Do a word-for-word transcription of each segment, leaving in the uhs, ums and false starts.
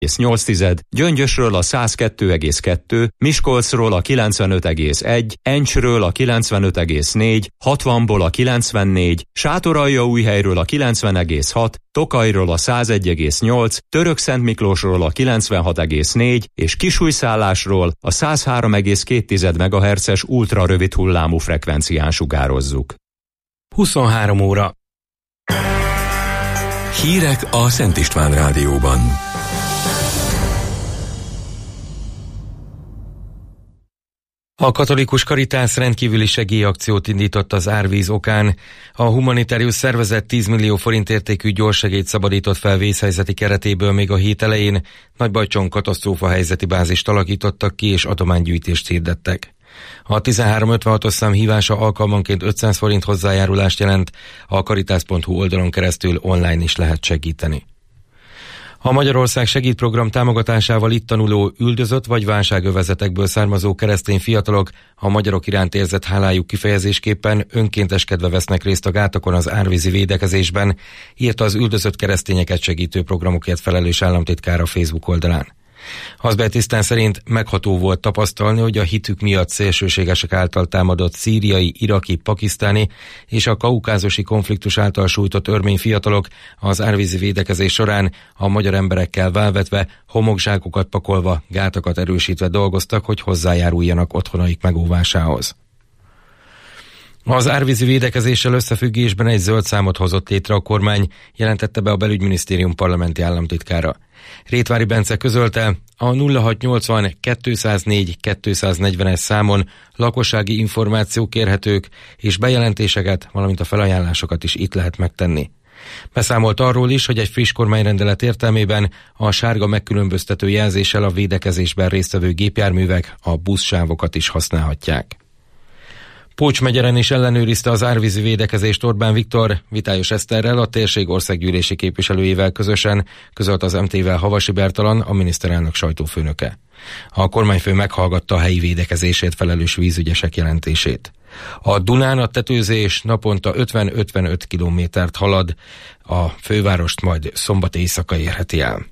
nyolc, Gyöngyösről a száz kettő egész kettő, Miskolcról a kilencvenöt egész egy, Encsről a kilencvenöt egész négy, hatvanból a kilencvennégy, Sátoraljaújhelyről a kilencven egész hat, Tokajról a száz egy egész nyolc, Törökszentmiklósról a kilencvenhat egész négy és Kisújszállásról a száz három egész két megahertzes ultrarövid hullámú frekvencián sugározzuk. huszonhárom óra. Hírek a Szent István Rádióban. A katolikus Karitász rendkívüli segélyakciót indított az árvíz okán. A humanitárius szervezet tíz millió forint értékű gyorssegélyt szabadított fel vészhelyzeti keretéből még a hét elején. Nagybajcson katasztrófa helyzeti bázist alakítottak ki és adománygyűjtést hirdettek. A tizenhárom ötvenhatos szám hívása alkalmanként ötszáz forint hozzájárulást jelent, a karitász pont hu oldalon keresztül online is lehet segíteni. A Magyarország segítprogram támogatásával itt tanuló, üldözött vagy válságövezetekből származó keresztény fiatalok a magyarok iránt érzett hálájuk kifejezésképpen önkénteskedve vesznek részt a gátakon az árvízi védekezésben, írta az üldözött keresztényeket segítő programokért felelős államtitkár a Facebook oldalán. Hazbej-Tisztán szerint megható volt tapasztalni, hogy a hitük miatt szélsőségesek által támadott szíriai, iraki, pakisztáni és a kaukázusi konfliktus által sújtott örmény fiatalok az árvízi védekezés során a magyar emberekkel válvetve, homokzsákokat pakolva, gátakat erősítve dolgoztak, hogy hozzájáruljanak otthonaik megóvásához. Az árvízi védekezéssel összefüggésben egy zöld számot hozott létre a kormány, jelentette be a Belügyminisztérium parlamenti államtitkára. Rétvári Bence közölte, a nulla hat nyolcvan kétszáznégy kétszáznegyvenes számon lakossági információk kérhetők, és bejelentéseket, valamint a felajánlásokat is itt lehet megtenni. Beszámolt arról is, hogy egy friss kormányrendelet értelmében a sárga megkülönböztető jelzéssel a védekezésben résztvevő gépjárművek a buszsávokat is használhatják. Pócs megyeren is ellenőrizte az árvízi védekezést Orbán Viktor, Vitályos Eszterrel, a térség országgyűlési képviselőjével közösen, közölt az em té-vel Havasi Bertalan, a miniszterelnök sajtófőnöke. A kormányfő meghallgatta a helyi védekezésért felelős vízügyesek jelentését. A Dunán a tetőzés naponta ötven-ötvenöt kilométert halad, a fővárost majd szombat éjszaka érheti el.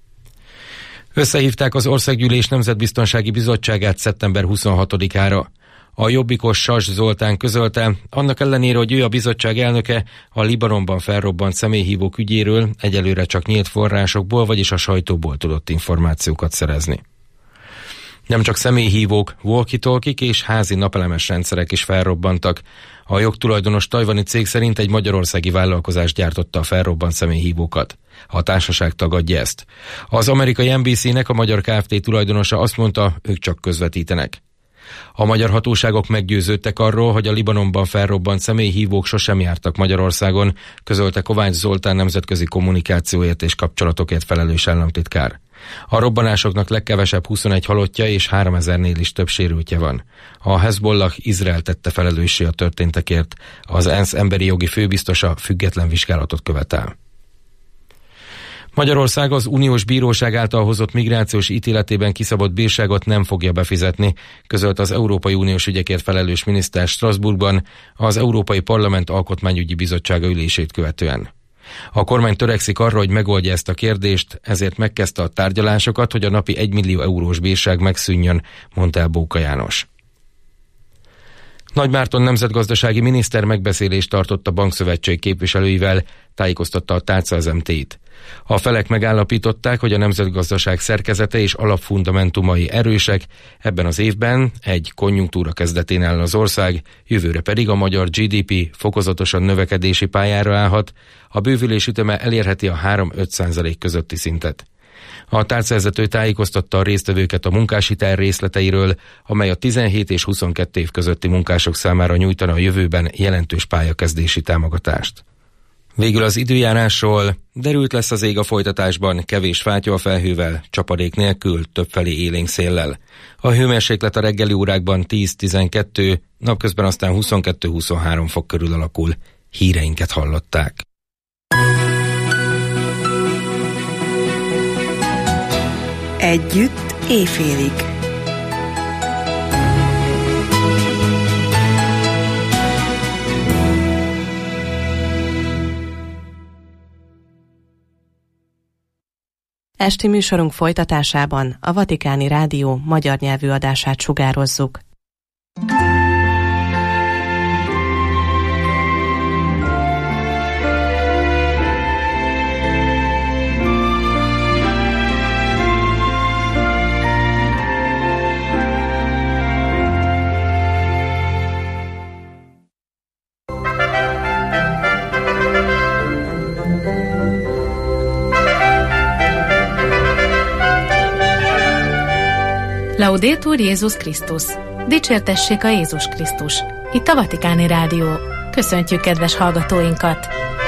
Összehívták az Országgyűlés Nemzetbiztonsági Bizottságát szeptember huszonhatodikára. A jobbikos Sas Zoltán közölte, annak ellenére, hogy ő a bizottság elnöke, a Libanonban felrobbant személyhívók ügyéről egyelőre csak nyílt forrásokból, vagyis a sajtóból tudott információkat szerezni. Nem csak személyhívók, walkie-talkiek és házi napelemes rendszerek is felrobbantak. A jogtulajdonos tajvani cég szerint egy magyarországi vállalkozás gyártotta a felrobbant személyhívókat. A társaság tagadja ezt. Az amerikai en bé cé-nek a magyar Kft. Tulajdonosa azt mondta, ők csak közvetítenek. A magyar hatóságok meggyőződtek arról, hogy a Libanonban felrobbant személyhívók sosem jártak Magyarországon, közölte Kovács Zoltán nemzetközi kommunikációért és kapcsolatokért felelős államtitkár. A robbanásoknak legkevesebb huszonegy halottja és háromezernél is több sérültje van. A Hezbollah Izrael tette felelőssé a történtekért, az ENSZ emberi jogi főbiztosa független vizsgálatot követel. Magyarország az uniós bíróság által hozott migrációs ítéletében kiszabott bírságot nem fogja befizetni, közölt az Európai Uniós ügyekért felelős miniszter Strasbourgban az Európai Parlament Alkotmányügyi Bizottsága ülését követően. A kormány törekszik arra, hogy megoldja ezt a kérdést, ezért megkezdte a tárgyalásokat, hogy a napi egymillió eurós bírság megszűnjön, mondta el Bóka János. Nagymárton nemzetgazdasági miniszter megbeszélést tartott a bankszövetség képviselőivel, tájékoztatta a Tárca az em té-t. A felek megállapították, hogy a nemzetgazdaság szerkezete és alapfundamentumai erősek, ebben az évben egy konjunktúra kezdetén áll az ország, jövőre pedig a magyar gé dé pé fokozatosan növekedési pályára állhat, a bővülés üteme elérheti a három-öt százalék közötti szintet. A tárcavezető tájékoztatta a résztvevőket a munkáshitel részleteiről, amely a tizenhét és huszonkettő év közötti munkások számára nyújtana a jövőben jelentős pályakezdési támogatást. Végül az időjárásról: derült lesz az ég a folytatásban, kevés fátyol felhővel, csapadék nélkül, többfelé élénk széllel. A hőmérséklet a reggeli órákban tíz-tizenkettő, napközben aztán huszonkettő-huszonhárom fok körül alakul. Híreinket hallották. Együtt éjfélig. Esti műsorunk folytatásában a Vatikáni Rádió magyar nyelvű adását sugározzuk. Laudetur Jézus Krisztus! Dicsértessék a Jézus Krisztus! Itt a Vatikáni Rádió. Köszöntjük kedves hallgatóinkat!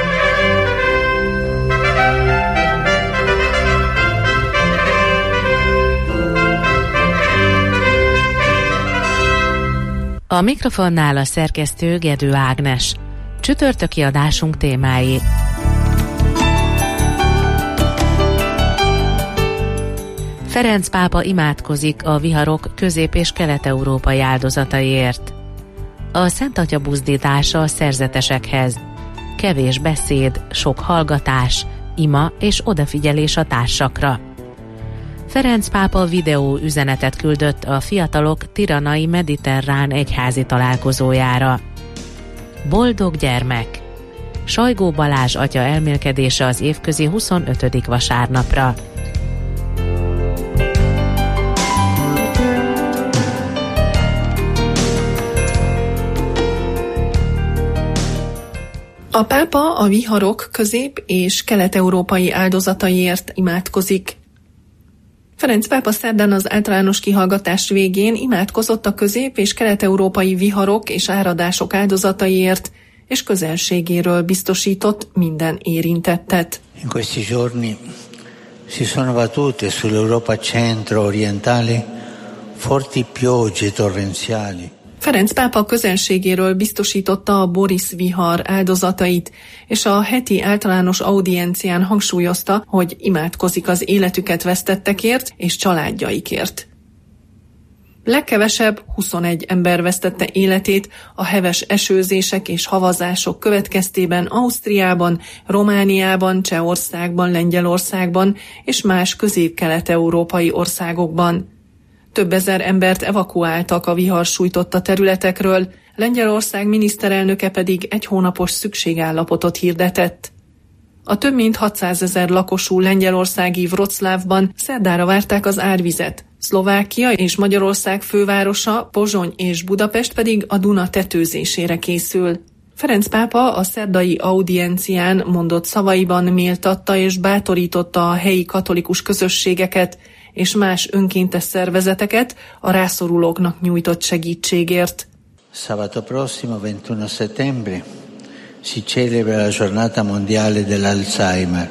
A mikrofonnál a szerkesztő Gedő Ágnes. Csütörtöki adásunk témái. Ferenc pápa imádkozik a viharok közép- és kelet-európai áldozataiért. A Szent Atya buzdítása a szerzetesekhez. Kevés beszéd, sok hallgatás, ima és odafigyelés a társakra. Ferenc pápa videó üzenetet küldött a fiatalok tiranai mediterrán egyházi találkozójára. Boldog gyermek! Sajgó Balázs atya elmélkedése az évközi huszonötödik vasárnapra. A pápa a viharok közép- és kelet-európai áldozataiért imádkozik. Ferenc pápa szerdán az általános kihallgatás végén imádkozott a közép- és kelet-európai viharok és áradások áldozataiért, és közelségéről biztosított minden érintettet. In questi giorni si sono battute sull'Europa centro-orientale forti piogge torrenziali. Ferenc pápa közelségéről biztosította a Boris vihar áldozatait, és a heti általános audiencián hangsúlyozta, hogy imádkozik az életüket vesztettekért és családjaikért. Legkevesebb huszonegy ember vesztette életét a heves esőzések és havazások következtében Ausztriában, Romániában, Csehországban, Lengyelországban és más közép-kelet-európai országokban. Több ezer embert evakuáltak a vihar sújtotta területekről, Lengyelország miniszterelnöke pedig egy hónapos szükségállapotot hirdetett. A több mint hatszázezer lakosú lengyelországi Wroclawban szerdára várták az árvizet. Szlovákia és Magyarország fővárosa, Pozsony és Budapest pedig a Duna tetőzésére készül. Ferenc pápa a szerdai audiencián mondott szavaiban méltatta és bátorította a helyi katolikus közösségeket és más önkéntes szervezeteket a rászorulóknak nyújtott segítségért. Sabato prossimo ventuno settembre si celebra la giornata mondiale dell'Alzheimer.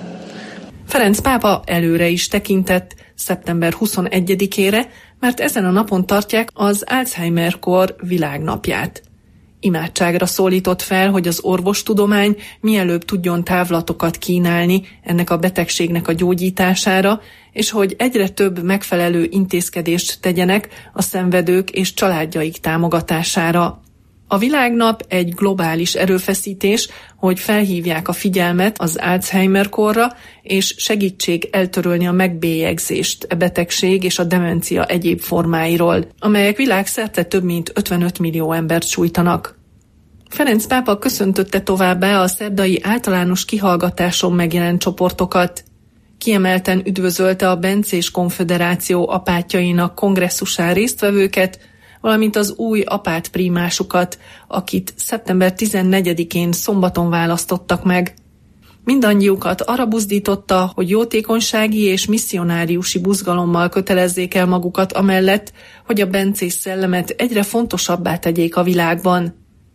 Ferenc pápa előre is tekintett szeptember huszonegyedikére, mert ezen a napon tartják az Alzheimer-kor világnapját. Imádságra szólított fel, hogy az orvostudomány mielőbb tudjon távlatokat kínálni ennek a betegségnek a gyógyítására, és hogy egyre több megfelelő intézkedést tegyenek a szenvedők és családjaik támogatására. A világnap egy globális erőfeszítés, hogy felhívják a figyelmet az Alzheimer-korra, és segítség eltörölni a megbélyegzést a betegség és a demencia egyéb formáiról, amelyek világszerte több mint ötvenöt millió embert sújtanak. Ferenc pápa köszöntötte továbbá a szerdai általános kihallgatáson megjelent csoportokat. Kiemelten üdvözölte a Bencés Konföderáció apátjainak kongresszusán résztvevőket, valamint az új apátprímásukat, akit szeptember tizennegyedikén szombaton választottak meg. Mindannyiukat arra buzdította, hogy jótékonysági és misszionáriusi buzgalommal kötelezzék el magukat amellett, hogy a bencés szellemet egyre fontosabbá tegyék a világban.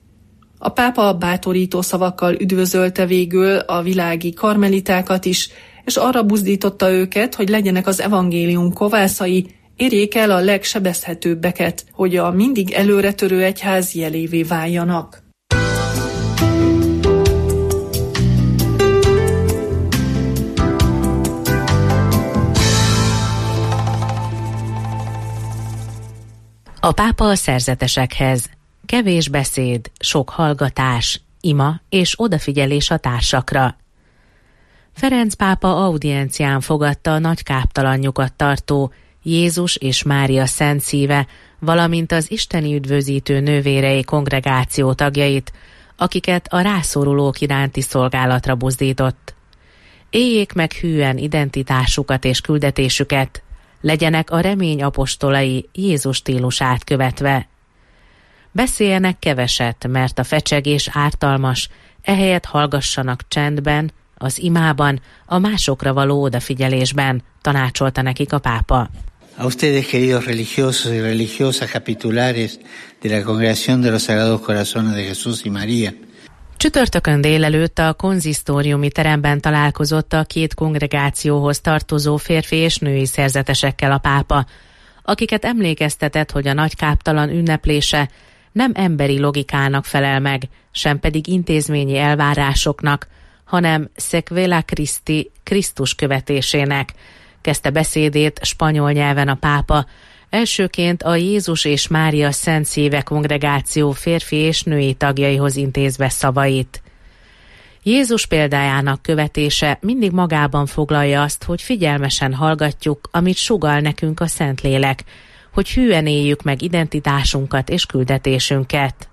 A pápa bátorító szavakkal üdvözölte végül a világi karmelitákat is, és arra buzdította őket, hogy legyenek az evangélium kovászai, érjék el a legsebezhetőbbeket, hogy a mindig előretörő egyház jelévé váljanak. A pápa a szerzetesekhez. Kevés beszéd, sok hallgatás, ima és odafigyelés a társakra. Ferenc pápa audiencián fogadta a nagy káptalanjukat tartó Jézus és Mária Szent Szíve, valamint az isteni üdvözítő nővérei kongregáció tagjait, akiket a rászorulók iránti szolgálatra buzdított. Éljék meg hűen identitásukat és küldetésüket, legyenek a remény apostolai Jézus stílusát követve. Beszéljenek keveset, mert a fecsegés ártalmas, ehelyett hallgassanak csendben, az imában, a másokra való odafigyelésben, tanácsolta nekik a pápa. A ustedes, queridos religiosos y religiosas capitulares de la Congregación de los Sagrados Corazones de Jesús y María. Csütörtökön délelőtt a konzisztóriumi teremben találkozott a két kongregációhoz tartozó férfi és női szerzetesekkel a pápa, akiket emlékeztetett, hogy a nagy káptalan ünneplése nem emberi logikának felel meg, sem pedig intézményi elvárásoknak, hanem Sequela Christi, Krisztus követésének, kezdte beszédét spanyol nyelven a pápa, elsőként a Jézus és Mária Szent Szíve kongregáció férfi és női tagjaihoz intézve szavait. Jézus példájának követése mindig magában foglalja azt, hogy figyelmesen hallgatjuk, amit sugall nekünk a Szentlélek, hogy hűen éljük meg identitásunkat és küldetésünket.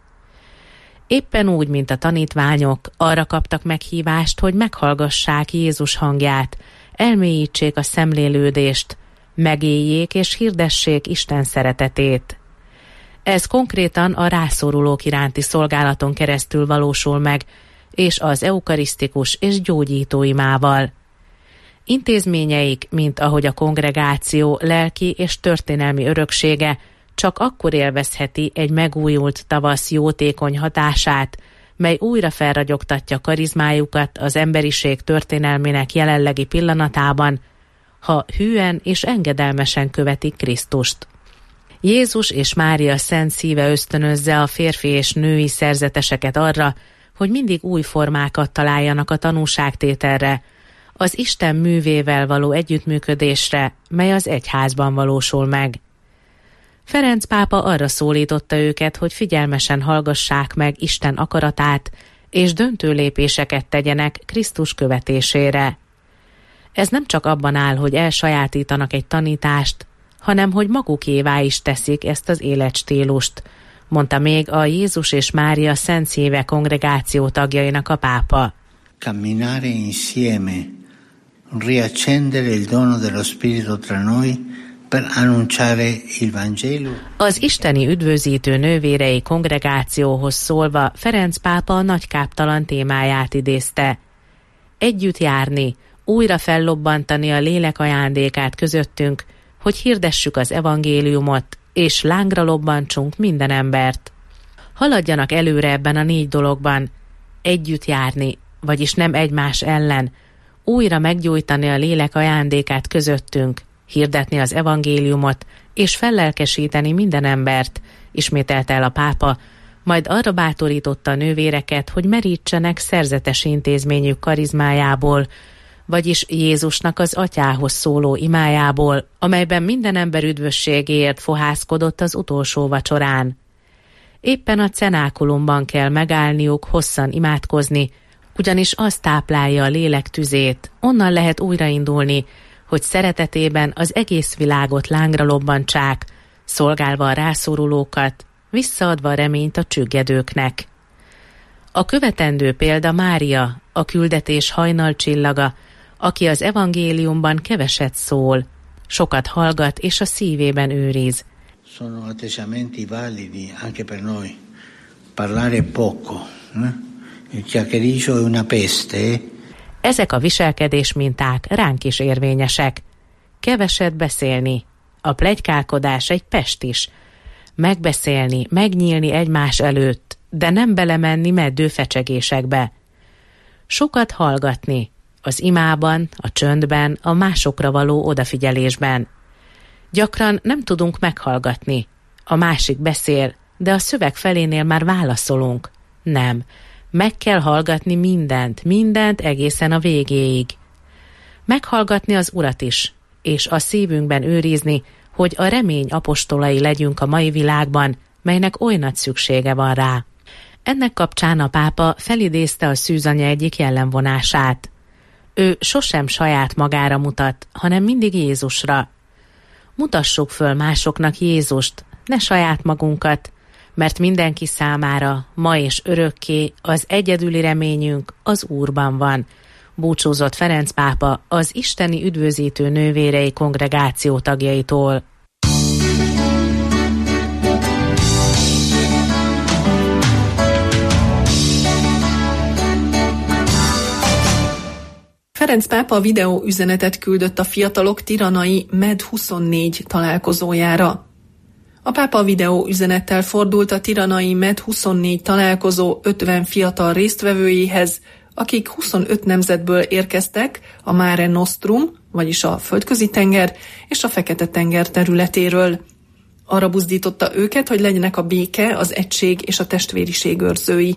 Éppen úgy, mint a tanítványok, arra kaptak meghívást, hogy meghallgassák Jézus hangját, elmélyítsék a szemlélődést, megéljék és hirdessék Isten szeretetét. Ez konkrétan a rászorulók iránti szolgálaton keresztül valósul meg, és az eukarisztikus és gyógyító imával. Intézményeik, mint ahogy a kongregáció lelki és történelmi öröksége, csak akkor élvezheti egy megújult tavasz jótékony hatását, mely újra felragyogtatja karizmájukat az emberiség történelmének jelenlegi pillanatában, ha hűen és engedelmesen követik Krisztust. Jézus és Mária Szent Szíve ösztönözze a férfi és női szerzeteseket arra, hogy mindig új formákat találjanak a tanúságtételre, az Isten művével való együttműködésre, mely az egyházban valósul meg. Ferenc pápa arra szólította őket, hogy figyelmesen hallgassák meg Isten akaratát, és döntő lépéseket tegyenek Krisztus követésére. Ez nem csak abban áll, hogy elsajátítanak egy tanítást, hanem hogy magukévá is teszik ezt az életstílust, mondta még a Jézus és Mária Szent Szíve kongregáció tagjainak a pápa. Camminare insieme, riaccendere il dono dello Spirito tra noi, per annunciare il Vangelo. Az isteni üdvözítő nővérei kongregációhoz szólva Ferenc pápa a nagy káptalan témáját idézte. Együtt járni, újra fellobbantani a lélek ajándékát közöttünk, hogy hirdessük az evangéliumot, és lángra lobbantsunk minden embert. Haladjanak előre ebben a négy dologban. Együtt járni, vagyis nem egymás ellen, újra meggyújtani a lélek ajándékát közöttünk, hirdetni az evangéliumot, és fellelkesíteni minden embert, ismételte el a pápa, majd arra bátorította a nővéreket, hogy merítsenek szerzetes intézményük karizmájából, vagyis Jézusnak az atyához szóló imájából, amelyben minden ember üdvösségéért fohászkodott az utolsó vacsorán. Éppen a cenákulumban kell megállniuk hosszan imádkozni, ugyanis az táplálja a lélek tüzét, onnan lehet újraindulni, hogy szeretetében az egész világot lángra lobbantsák, szolgálva a rászorulókat, visszaadva a reményt a csüggedőknek. A követendő példa Mária, a küldetés hajnalcsillaga, aki az evangéliumban keveset szól, sokat hallgat és a szívében őriz. Sono atteggiamenti validi anche per noi. Parlare poco, il chiacchiericcio è una peste. Ezek a viselkedés minták ránk is érvényesek. Keveset beszélni, a pletykálkodás egy pest is. Megbeszélni, megnyílni egymás előtt, de nem belemenni meddő fecsegésekbe. Sokat hallgatni, az imában, a csöndben, a másokra való odafigyelésben. Gyakran nem tudunk meghallgatni. A másik beszél, de a szöveg felénél már válaszolunk. Nem. Meg kell hallgatni mindent, mindent egészen a végéig. Meghallgatni az Urat is, és a szívünkben őrizni, hogy a remény apostolai legyünk a mai világban, melynek oly nagy szüksége van rá. Ennek kapcsán a pápa felidézte a szűzanya egyik jellemvonását. Ő sosem saját magára mutat, hanem mindig Jézusra. Mutassuk föl másoknak Jézust, ne saját magunkat, mert mindenki számára ma és örökké az egyedüli reményünk az Úrban van, búcsúzott Ferenc pápa az Isteni Üdvözítő Nővérei Kongregáció tagjaitól. Ferenc pápa videó üzenetet küldött a fiatalok tiranai med huszonnégy találkozójára. A pápa videó üzenettel fordult a tiranai med huszonnégy találkozó ötven fiatal résztvevőjéhez, akik huszonöt nemzetből érkeztek a Mare Nostrum, vagyis a Földközi-tenger és a Fekete-tenger területéről. Arra buzdította őket, hogy legyenek a béke, az egység és a testvériség őrzői.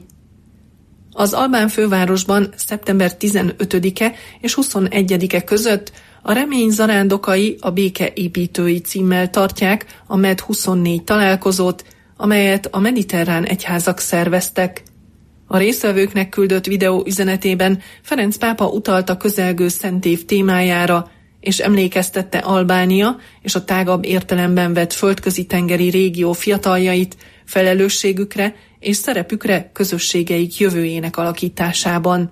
Az albán fővárosban szeptember tizenötödike és huszonegyedike között a remény zarándokai a béke építői címmel tartják a med huszonnégy találkozót, amelyet a mediterrán egyházak szerveztek. A résztvevőknek küldött videó üzenetében Ferenc pápa utalt a közelgő szentév témájára, és emlékeztette Albánia és a tágabb értelemben vett földközi-tengeri régió fiataljait felelősségükre és szerepükre közösségeik jövőjének alakításában.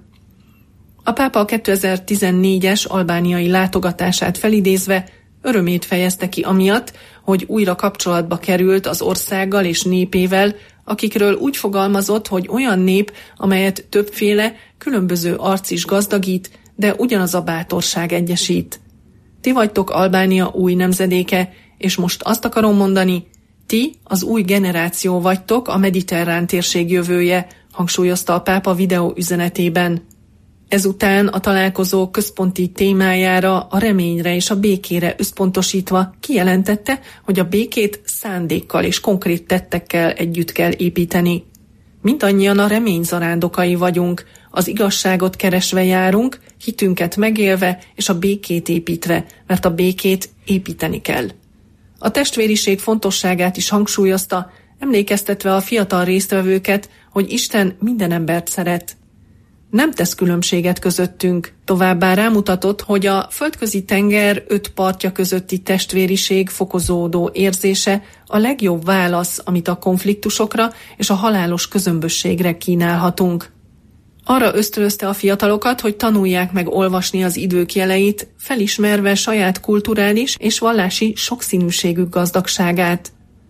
A pápa a kétezer-tizennégyes albániai látogatását felidézve örömét fejezte ki amiatt, hogy újra kapcsolatba került az országgal és népével, akikről úgy fogalmazott, hogy olyan nép, amelyet többféle, különböző arc is gazdagít, de ugyanaz a bátorság egyesít. Ti vagytok Albánia új nemzedéke, és most azt akarom mondani, ti az új generáció vagytok, a mediterrán térség jövője, hangsúlyozta a pápa videó üzenetében. Ezután a találkozó központi témájára, a reményre és a békére összpontosítva kijelentette, hogy a békét szándékkal és konkrét tettekkel együtt kell építeni. Mindannyian a remény zarándokai vagyunk, az igazságot keresve járunk, hitünket megélve és a békét építve, mert a békét építeni kell. A testvériség fontosságát is hangsúlyozta, emlékeztetve a fiatal résztvevőket, hogy Isten minden embert szeret. Nem tesz különbséget közöttünk, továbbá rámutatott, hogy a Földközi-tenger öt partja közötti testvériség fokozódó érzése a legjobb válasz, amit a konfliktusokra és a halálos közömbösségre kínálhatunk. Arra ösztönözte a fiatalokat, hogy tanulják meg olvasni az idők jeleit, felismerve saját kulturális és vallási sokszínűségük gazdagságát.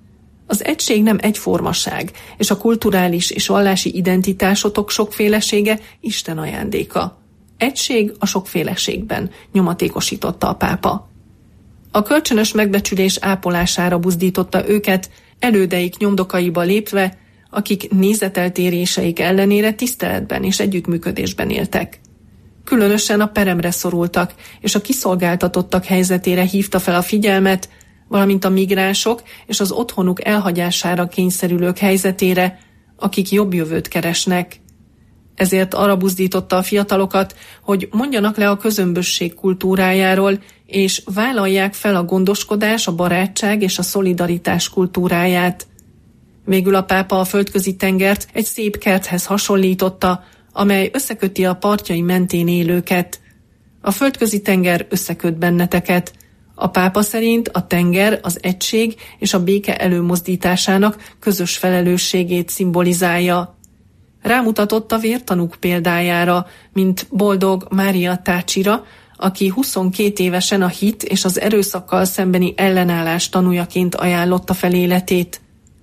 Az egység nem egyformaság, és a kulturális és vallási identitásotok sokfélesége Isten ajándéka. Egység a sokféleségben, nyomatékosította a pápa. A kölcsönös megbecsülés ápolására buzdította őket, elődeik nyomdokaiba lépve, akik nézeteltéréseik ellenére tiszteletben és együttműködésben éltek. Különösen a peremre szorultak, és a kiszolgáltatottak helyzetére hívta fel a figyelmet, valamint a migránsok és az otthonuk elhagyására kényszerülők helyzetére, akik jobb jövőt keresnek. Ezért arra buzdította a fiatalokat, hogy mondjanak le a közömbösség kultúrájáról, és vállalják fel a gondoskodás, a barátság és a szolidaritás kultúráját. Végül a pápa a Földközi-tengert egy szép kerthez hasonlította, amely összeköti a partjai mentén élőket. A Földközi-tenger összeköt benneteket. A pápa szerint a tenger az egység és a béke előmozdításának közös felelősségét szimbolizálja. Rámutatott a vértanúk példájára, mint boldog Mária Tácsira, aki huszonkét évesen a hit és az erőszakkal szembeni ellenállás tanújaként ajánlotta fel életét.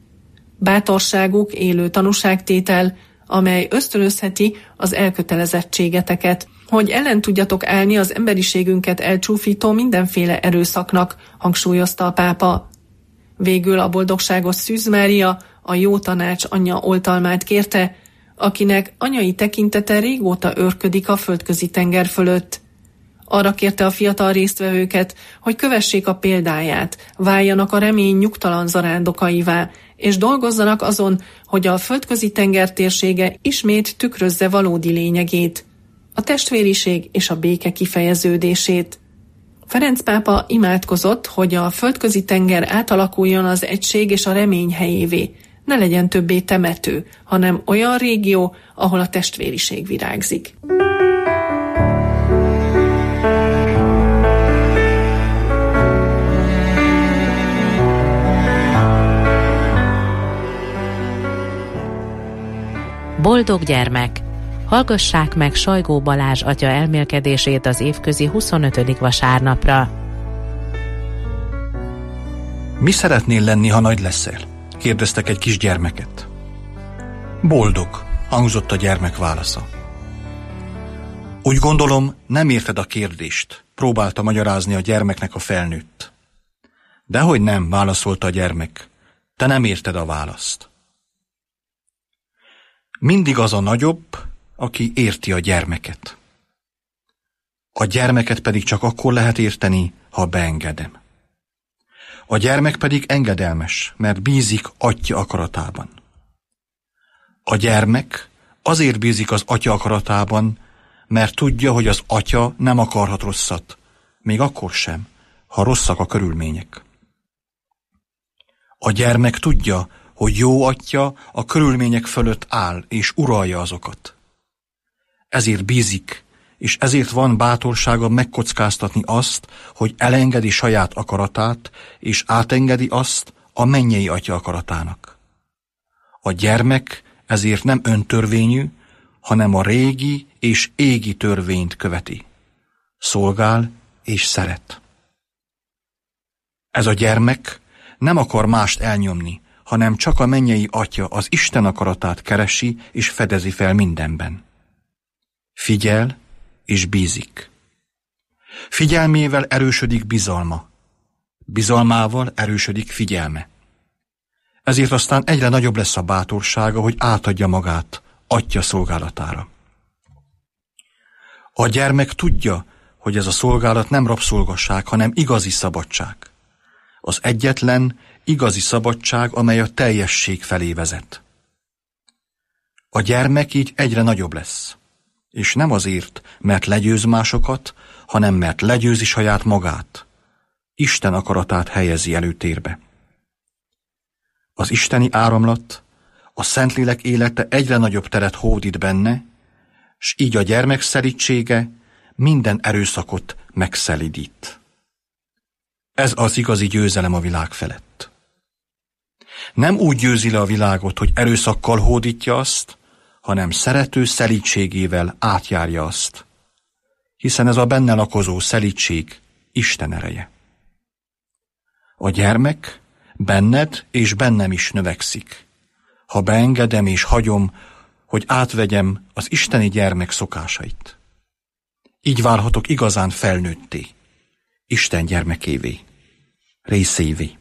Bátorságuk élő tanúságtétel, amely ösztönözheti az elkötelezettségeteket, hogy ellen tudjatok állni az emberiségünket elcsúfító mindenféle erőszaknak, hangsúlyozta a pápa. Végül a boldogságos Szűz Mária, a jó tanács anyja oltalmát kérte, akinek anyai tekintete régóta őrködik a Földközi-tenger fölött. Arra kérte a fiatal résztvevőket, hogy kövessék a példáját, váljanak a remény nyugtalan zarándokaivá, és dolgozzanak azon, hogy a Földközi-tenger térsége ismét tükrözze valódi lényegét, a testvériség és a béke kifejeződését. Ferenc pápa imádkozott, hogy a Földközi-tenger átalakuljon az egység és a remény helyévé, ne legyen többé temető, hanem olyan régió, ahol a testvériség virágzik. Boldog gyermek! Hallgassák meg Sajgó Balázs atya elmélkedését az évközi huszonötödik vasárnapra. Mi szeretnél lenni, ha nagy leszel? Kérdeztek egy kisgyermeket. Boldog, hangzott a gyermek válasza. Úgy gondolom, nem érted a kérdést, próbálta magyarázni a gyermeknek a felnőtt. Dehogy nem, válaszolta a gyermek. Te nem érted a választ. Mindig az a nagyobb, aki érti a gyermeket. A gyermeket pedig csak akkor lehet érteni, ha beengedem. A gyermek pedig engedelmes, mert bízik atya akaratában. A gyermek azért bízik az atya akaratában, mert tudja, hogy az atya nem akarhat rosszat, még akkor sem, ha rosszak a körülmények. A gyermek tudja, hogy jó atya a körülmények fölött áll és uralja azokat. Ezért bízik, és ezért van bátorsága megkockáztatni azt, hogy elengedi saját akaratát, és átengedi azt a mennyei atya akaratának. A gyermek ezért nem öntörvényű, hanem a régi és égi törvényt követi. Szolgál és szeret. Ez a gyermek nem akar mást elnyomni, hanem csak a mennyei atya az Isten akaratát keresi és fedezi fel mindenben. Figyel és bízik. Figyelmével erősödik bizalma. Bizalmával erősödik figyelme. Ezért aztán egyre nagyobb lesz a bátorsága, hogy átadja magát atya szolgálatára. A gyermek tudja, hogy ez a szolgálat nem rabszolgasság, hanem igazi szabadság. Az egyetlen, igazi szabadság, amely a teljesség felé vezet. A gyermek így egyre nagyobb lesz. És nem azért, mert legyőz másokat, hanem mert legyőzi saját magát. Isten akaratát helyezi előtérbe. Az isteni áramlat, a Szentlélek élete egyre nagyobb teret hódít benne, s így a gyermek szelídsége minden erőszakot megszelídít. Ez az igazi győzelem a világ felett. Nem úgy győzi le a világot, hogy erőszakkal hódítja azt, hanem szerető szelídségével átjárja azt, hiszen ez a benne lakozó szelídség Isten ereje. A gyermek benned és bennem is növekszik, ha beengedem és hagyom, hogy átvegyem az isteni gyermek szokásait. Így válhatok igazán felnőtté, Isten gyermekévé, részévé.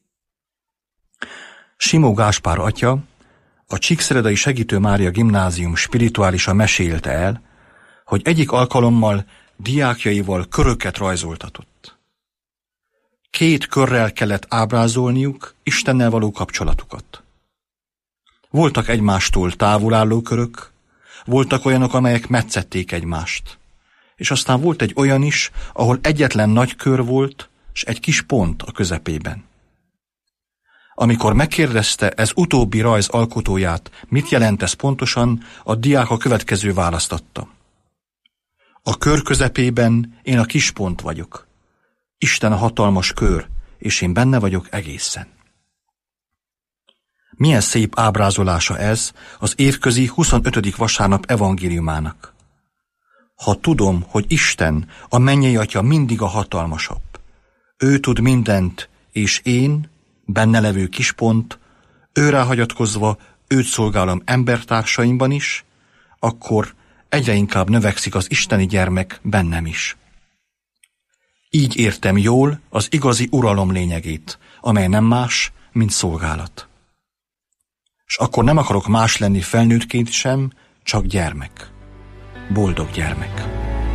Simó Gáspár atya a Csíkszeredai Segítő Mária Gimnázium spirituálisa mesélte el, hogy egyik alkalommal diákjaival köröket rajzoltatott. Két körrel kellett ábrázolniuk Istennel való kapcsolatukat. Voltak egymástól távol álló körök, voltak olyanok, amelyek metszették egymást, és aztán volt egy olyan is, ahol egyetlen nagy kör volt, s egy kis pont a közepében. Amikor megkérdezte ez utóbbi rajz alkotóját, mit jelent ez pontosan, a diák a következő választ adta. A kör közepében én a kis pont vagyok. Isten a hatalmas kör, és én benne vagyok egészen. Milyen szép ábrázolása ez az évközi huszonötödik vasárnap evangéliumának. Ha tudom, hogy Isten, a mennyei atya mindig a hatalmasabb, ő tud mindent, és én, benne levő kispont, őrá hagyatkozva őt szolgálom embertársaimban is, akkor egyre inkább növekszik az isteni gyermek bennem is. Így értem jól az igazi uralom lényegét, amely nem más, mint szolgálat. És akkor nem akarok más lenni felnőttként sem, csak gyermek. Boldog gyermek.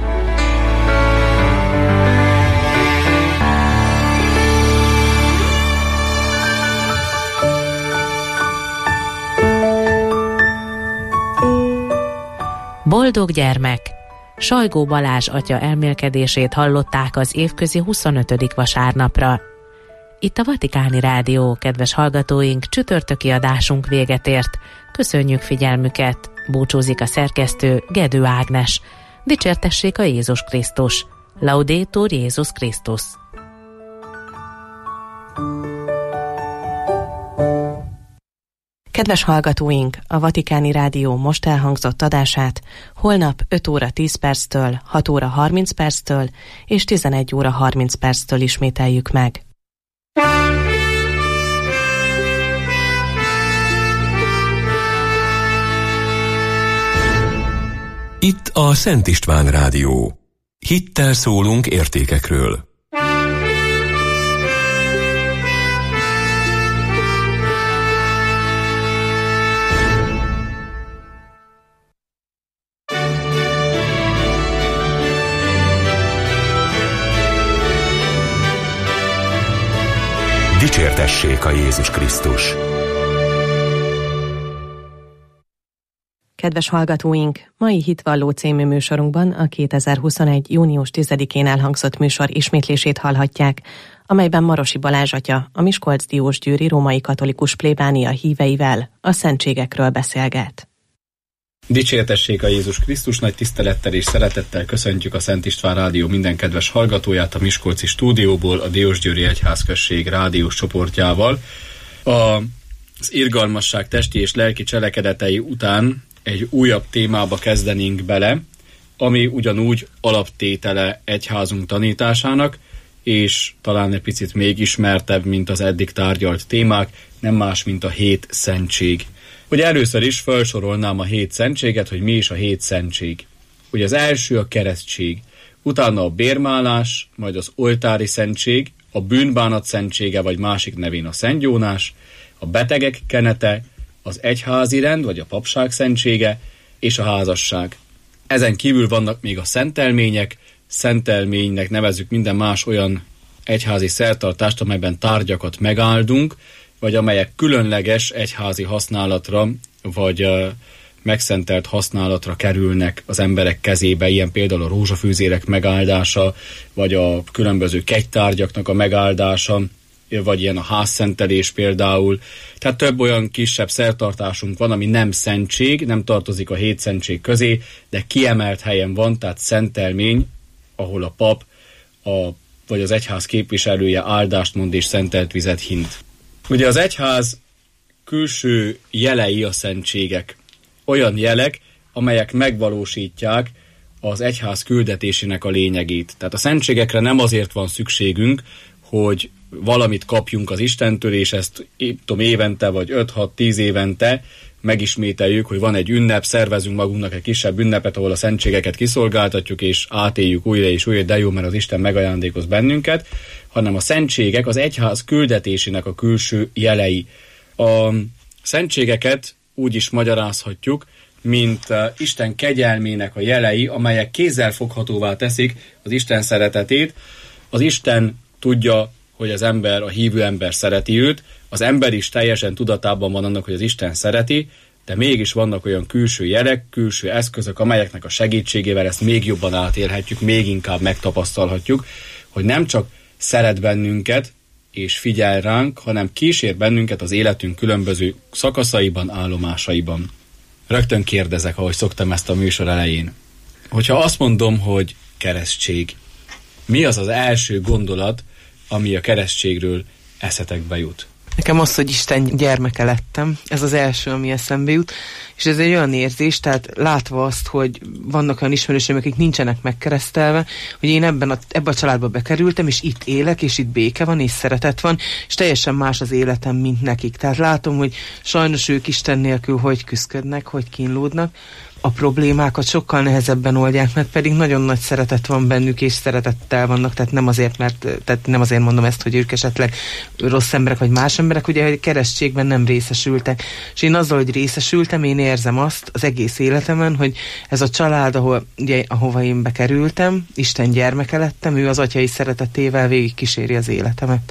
Boldog gyermek! Sajgó Balázs atya elmélkedését hallották az évközi huszonötödik vasárnapra. Itt a Vatikáni Rádió, kedves hallgatóink, csütörtöki adásunk véget ért. Köszönjük figyelmüket! Búcsúzik a szerkesztő, Gedő Ágnes. Dicsértessék a Jézus Krisztus! Laudetur Jézus Krisztus! Kedves hallgatóink, a Vatikáni Rádió most elhangzott adását holnap öt óra tíz perctől, hat óra harminc perctől és tizenegy óra harminc perctől ismételjük meg. Itt a Szent István Rádió. Hittel szólunk értékekről. Dicsértessék a Jézus Krisztus! Kedves hallgatóink, mai Hitvalló című műsorunkban a kétezer-huszonegy. június tizedikén elhangzott műsor ismétlését hallhatják, amelyben Marosi Balázs atya, a Miskolc-Diósgyőri római katolikus plébánia híveivel a szentségekről beszélget. Dicsértessék a Jézus Krisztus, nagy tisztelettel és szeretettel köszöntjük a Szent István Rádió minden kedves hallgatóját a miskolci stúdióból, a Diósgyőri Egyházközség rádiós csoportjával. A, az irgalmasság testi és lelki cselekedetei után egy újabb témába kezdenénk bele, ami ugyanúgy alaptétele egyházunk tanításának, és talán egy picit még ismertebb, mint az eddig tárgyalt témák, nem más, mint a hét szentség. Ugye először is felsorolnám a hét szentséget, hogy mi is a hét szentség. Ugye az első a keresztség, utána a bérmálás, majd az oltári szentség, a bűnbánat szentsége, vagy másik nevén a szentgyónás, a betegek kenete, az egyházi rend, vagy a papság szentsége, és a házasság. Ezen kívül vannak még a szentelmények, szentelménynek nevezzük minden más olyan egyházi szertartást, amelyben tárgyakat megáldunk, vagy amelyek különleges egyházi használatra, vagy uh, megszentelt használatra kerülnek az emberek kezébe, ilyen például a rózsafűzérek megáldása, vagy a különböző kegytárgyaknak a megáldása, vagy ilyen a házszentelés például. Tehát több olyan kisebb szertartásunk van, ami nem szentség, nem tartozik a hét szentség közé, de kiemelt helyen van, tehát szentelmény, ahol a pap a, vagy az egyház képviselője áldást mond és szentelt vizet hint. Ugye az egyház külső jelei a szentségek. Olyan jelek, amelyek megvalósítják az egyház küldetésének a lényegét. Tehát a szentségekre nem azért van szükségünk, hogy valamit kapjunk az Istentől, és ezt tudom, évente vagy öt-hat-tíz évente megismételjük, hogy van egy ünnep, szervezünk magunknak egy kisebb ünnepet, ahol a szentségeket kiszolgáltatjuk, és átéljük újra és újra, de jó, mert az Isten megajándékoz bennünket, hanem a szentségek az egyház küldetésének a külső jelei. A szentségeket úgy is magyarázhatjuk, mint Isten kegyelmének a jelei, amelyek kézzelfoghatóvá teszik az Isten szeretetét. Az Isten tudja, hogy az ember, a hívő ember szereti őt, az ember is teljesen tudatában van annak, hogy az Isten szereti, de mégis vannak olyan külső jelek, külső eszközök, amelyeknek a segítségével ezt még jobban átélhetjük, még inkább megtapasztalhatjuk, hogy nem csak szeret bennünket és figyel ránk, hanem kísér bennünket az életünk különböző szakaszaiban, állomásaiban. Rögtön kérdezek, ahogy szoktam ezt a műsor elején. Hogyha azt mondom, hogy keresztség, mi az az első gondolat, ami a keresztségről eszetekbe jut? Nekem az, hogy Isten gyermeke lettem, ez az első, ami eszembe jut, és ez egy olyan érzés, tehát látva azt, hogy vannak olyan ismerőseim, akik nincsenek megkeresztelve, hogy én ebben a, ebbe a családba bekerültem, és itt élek, és itt béke van, és szeretet van, és teljesen más az életem, mint nekik. Tehát látom, hogy sajnos ők Isten nélkül hogy küszködnek, hogy kínlódnak, a problémákat sokkal nehezebben oldják meg, pedig nagyon nagy szeretet van bennük, és szeretettel vannak, tehát nem azért, mert, tehát nem azért mondom ezt, hogy ők esetleg rossz emberek, vagy más emberek, ugye, hogy keresztségben nem részesültek. És én azzal, hogy részesültem, én érzem azt az egész életemen, hogy ez a család, ahol, ugye, ahova én bekerültem, Isten gyermeke lettem, ő az atyai szeretetével végig kíséri az életemet.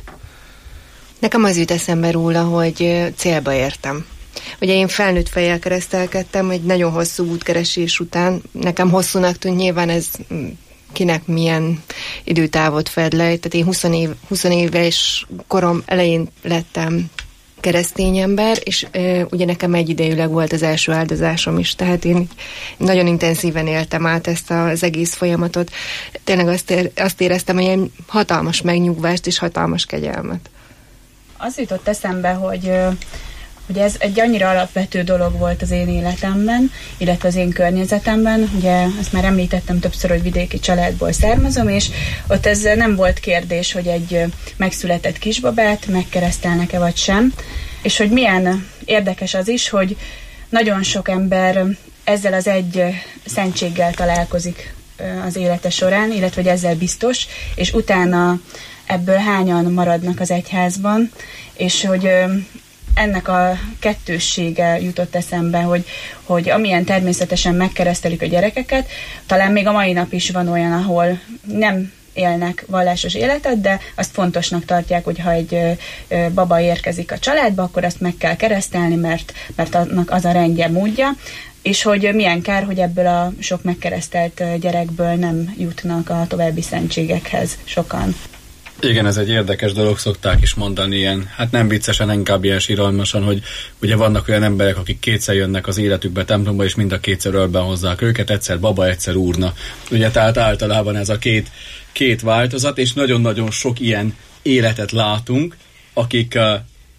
Nekem az jut eszembe róla, hogy célba értem. Ugye én felnőtt fejjel keresztelkedtem, egy nagyon hosszú útkeresés után. Nekem hosszúnak tűnt, nyilván ez kinek milyen időtávot fed le. Tehát én húsz, év, húsz éves korom elején lettem keresztény ember, és e, ugye nekem egyidejűleg volt az első áldozásom is, tehát én nagyon intenzíven éltem át ezt az egész folyamatot. Tényleg azt, ér, azt éreztem, hogy egy hatalmas megnyugvást és hatalmas kegyelmet. Az jutott eszembe, hogy Ugye ez egy annyira alapvető dolog volt az én életemben, illetve az én környezetemben. Ugye azt már említettem többször, hogy vidéki családból származom, és ott ez nem volt kérdés, hogy egy megszületett kisbabát megkeresztelnek-e vagy sem. És hogy milyen érdekes az is, hogy nagyon sok ember ezzel az egy szentséggel találkozik az élete során, illetve hogy ezzel biztos, és utána ebből hányan maradnak az egyházban, és hogy ennek a kettőssége jutott eszembe, hogy, hogy amilyen természetesen megkeresztelik a gyerekeket, talán még a mai nap is van olyan, ahol nem élnek vallásos életet, de azt fontosnak tartják, hogy ha egy ö, baba érkezik a családba, akkor azt meg kell keresztelni, mert, mert annak az a rendje, módja, és hogy milyen kár, hogy ebből a sok megkeresztelt gyerekből nem jutnak a további szentségekhez sokan. Igen, ez egy érdekes dolog, szokták is mondani ilyen, hát nem viccesen, inkább ilyen siralmasan, hogy ugye vannak olyan emberek, akik kétszer jönnek az életükbe templomba, és mind a kétszer ölben hozzák őket, egyszer baba, egyszer úrna. Ugye tehát általában ez a két, két változat, és nagyon-nagyon sok ilyen életet látunk, akik uh,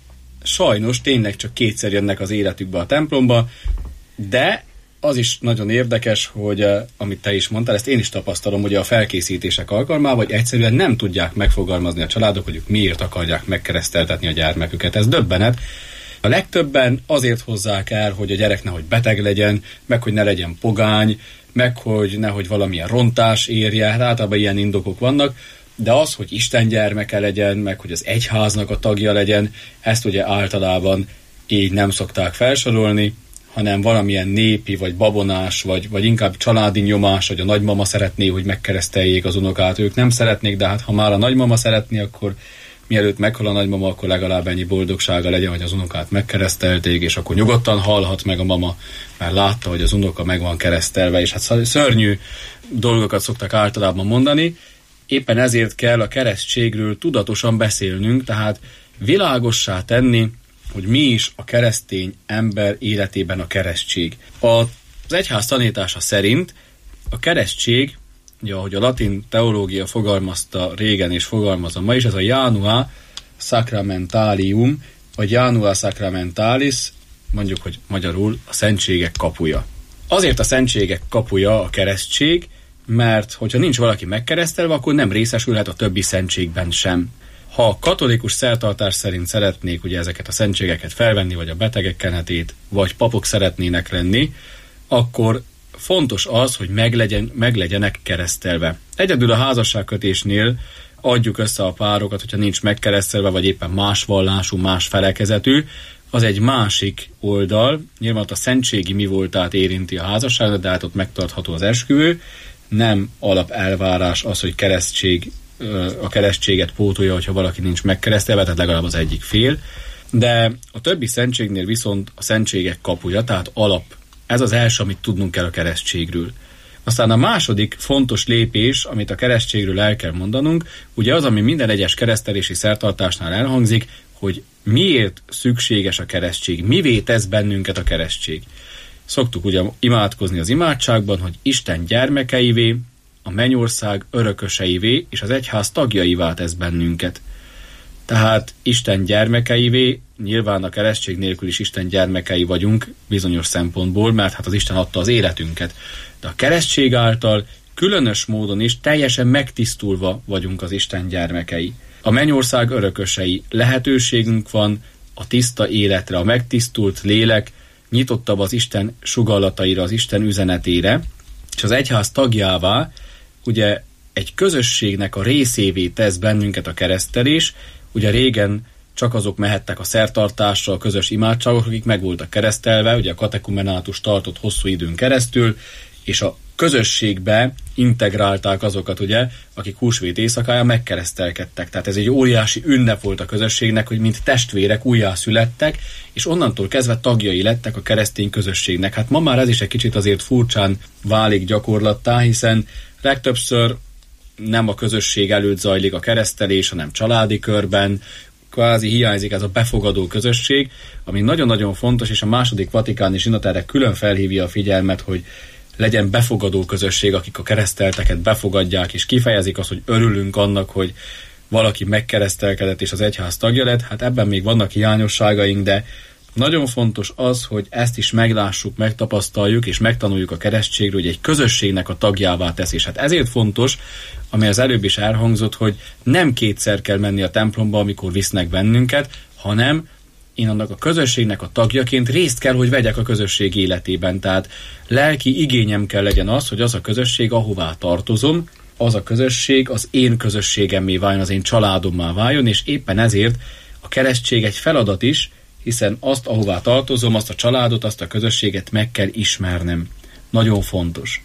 sajnos tényleg csak kétszer jönnek az életükbe a templomba, de az is nagyon érdekes, hogy uh, amit te is mondtál, ezt én is tapasztalom, hogy a felkészítések alkalmával, hogy egyszerűen nem tudják megfogalmazni a családok, hogy ők miért akarják megkereszteltetni a gyermeküket. Ez döbbenet. A legtöbben azért hozzák el, hogy a gyerek nehogy beteg legyen, meg hogy ne legyen pogány, meg hogy nehogy valamilyen rontás érje, hát általában ilyen indokok vannak, de az, hogy Isten gyermeke legyen, meg hogy az egyháznak a tagja legyen, ezt ugye általában így nem szokták felsorolni, hanem valamilyen népi, vagy babonás, vagy, vagy inkább családi nyomás, hogy a nagymama szeretné, hogy megkereszteljék az unokát. Ők nem szeretnék, de hát ha már a nagymama szeretné, akkor mielőtt meghal a nagymama, akkor legalább ennyi boldogsága legyen, hogy az unokát megkeresztelték, és akkor nyugodtan halhat meg a mama, mert látta, hogy az unoka meg van keresztelve, és hát szörnyű dolgokat szoktak általában mondani. Éppen ezért kell a keresztségről tudatosan beszélnünk, tehát világossá tenni, hogy mi is a keresztény ember életében a keresztség. Az egyház tanítása szerint a keresztség, ugye, ahogy a latin teológia fogalmazta régen és fogalmazza ma is, ez a janua sacramentalium, vagy janua sacramentalis, mondjuk, hogy magyarul a szentségek kapuja. Azért a szentségek kapuja a keresztség, mert hogyha nincs valaki megkeresztelve, akkor nem részesülhet a többi szentségben sem. Ha a katolikus szertartás szerint szeretnék ugye ezeket a szentségeket felvenni, vagy a betegek kenetét, vagy papok szeretnének lenni, akkor fontos az, hogy meglegyen, meglegyenek keresztelve. Egyedül a házasságkötésnél adjuk össze a párokat, hogyha nincs megkeresztelve, vagy éppen más vallású, más felekezetű, az egy másik oldal. Nyilván a szentségi mi voltát érinti a házasságot, de hát ott megtartható az esküvő. Nem alapelvárás az, hogy keresztség a keresztséget pótolja, hogyha valaki nincs megkeresztelve, tehát legalább az egyik fél. De a többi szentségnél viszont a szentségek kapuja, tehát alap. Ez az első, amit tudnunk kell a keresztségről. Aztán a második fontos lépés, amit a keresztségről el kell mondanunk, ugye az, ami minden egyes keresztelési szertartásnál elhangzik, hogy miért szükséges a keresztség, mivé tesz bennünket a keresztség. Szoktuk ugye imádkozni az imádságban, hogy Isten gyermekeivé, a mennyország örököseivé és az egyház tagjaivá tesz bennünket. Tehát Isten gyermekeivé, nyilván a keresztség nélkül is Isten gyermekei vagyunk bizonyos szempontból, mert hát az Isten adta az életünket. De a keresztség által különös módon is teljesen megtisztulva vagyunk az Isten gyermekei. A mennyország örökösei, lehetőségünk van a tiszta életre, a megtisztult lélek nyitottabb az Isten sugallataira, az Isten üzenetére, és az egyház tagjává, ugye egy közösségnek a részévé tesz bennünket a keresztelés. Ugye régen csak azok mehettek a szertartásra, a közös imádságok, akik meg voltak keresztelve, ugye a katekumenátus tartott hosszú időn keresztül, és a közösségbe integrálták azokat, ugye, akik húsvét éjszakáján megkeresztelkedtek. Tehát ez egy óriási ünnep volt a közösségnek, hogy mint testvérek újjászülettek, és onnantól kezdve tagjai lettek a keresztény közösségnek. Hát ma már ez is egy kicsit azért furcsán válik gyakorlattá, hiszen legtöbbször nem a közösség előtt zajlik a keresztelés, hanem családi körben, kvázi hiányzik ez a befogadó közösség, ami nagyon-nagyon fontos, és a második vatikáni zsinat erre külön felhívja a figyelmet, hogy legyen befogadó közösség, akik a keresztelteket befogadják, és kifejezik azt, hogy örülünk annak, hogy valaki megkeresztelkedett és az egyház tagja lett. Hát ebben még vannak hiányosságaink, de Nagyon fontos az, hogy ezt is meglássuk, megtapasztaljuk, és megtanuljuk a keresztségről, hogy egy közösségnek a tagjává tesz. És hát ezért fontos, ami az előbb is elhangzott, hogy nem kétszer kell menni a templomba, amikor visznek bennünket, hanem én annak a közösségnek a tagjaként részt kell, hogy vegyek a közösség életében. Tehát lelki igényem kell legyen az, hogy az a közösség, ahová tartozom, az a közösség az én közösségemmé váljon, az én családommá váljon, és éppen ezért a keresztség egy feladat is, hiszen azt, ahová tartozom, azt a családot, azt a közösséget meg kell ismernem. Nagyon fontos.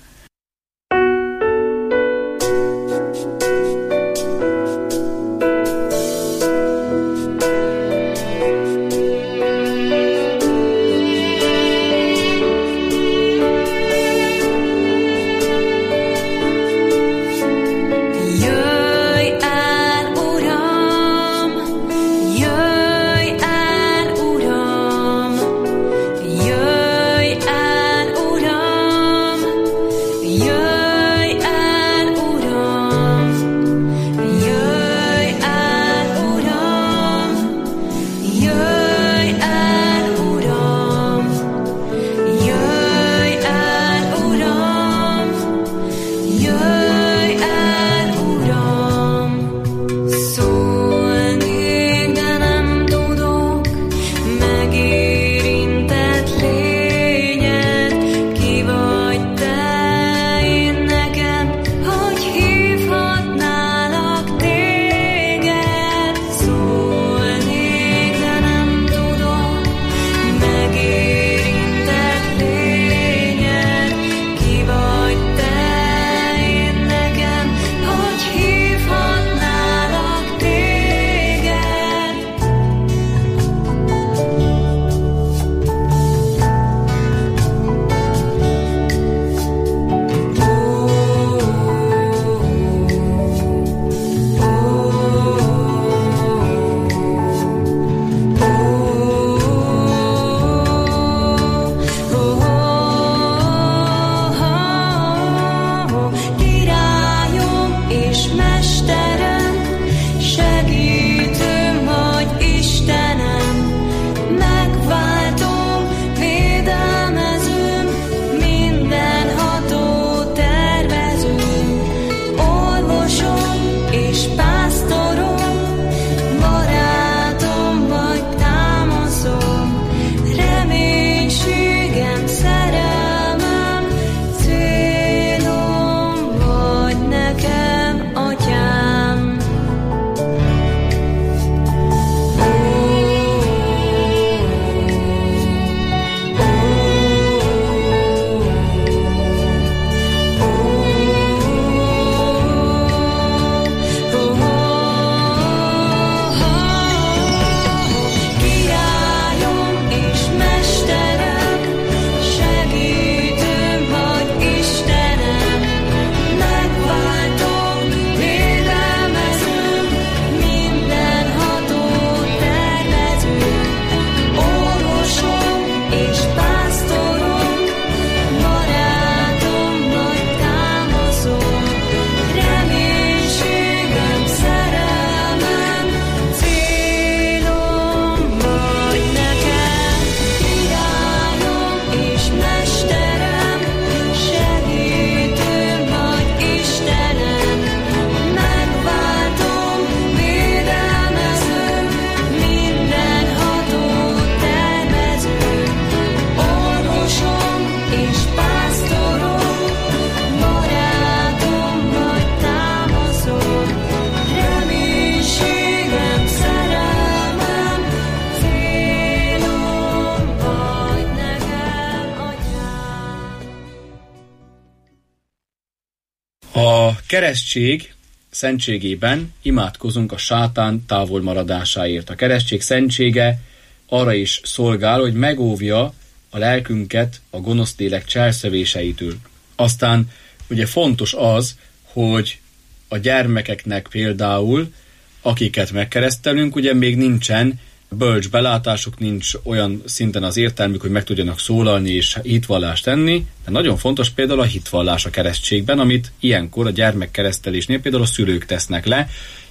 A keresztség szentségében imádkozunk a sátán távolmaradásáért. A keresztség szentsége arra is szolgál, hogy megóvja a lelkünket a gonosz lélek cselszövéseitől. Aztán ugye fontos az, hogy a gyermekeknek például, akiket megkeresztelünk, ugye még nincsen bölcs belátásuk, nincs olyan szinten az értelmük, hogy meg tudjanak szólalni és hitvallást tenni, de nagyon fontos például a hitvallás a keresztségben, amit ilyenkor a gyermekkeresztelésnél például a szülők tesznek le,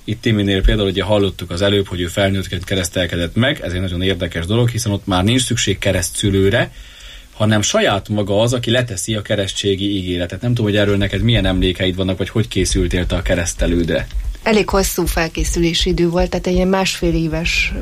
Itt Timinél például ugye hallottuk az előbb, hogy ő felnőttként keresztelkedett meg, ez egy nagyon érdekes dolog, hiszen ott már nincs szükség keresztszülőre, hanem saját maga az, aki leteszi a keresztségi ígéretet. Nem tudom, hogy erről neked milyen emlékeid vannak, vagy hogy készültél te a keresztelődre? Elég hosszú felkészülési idő volt, tehát egy ilyen másfél éves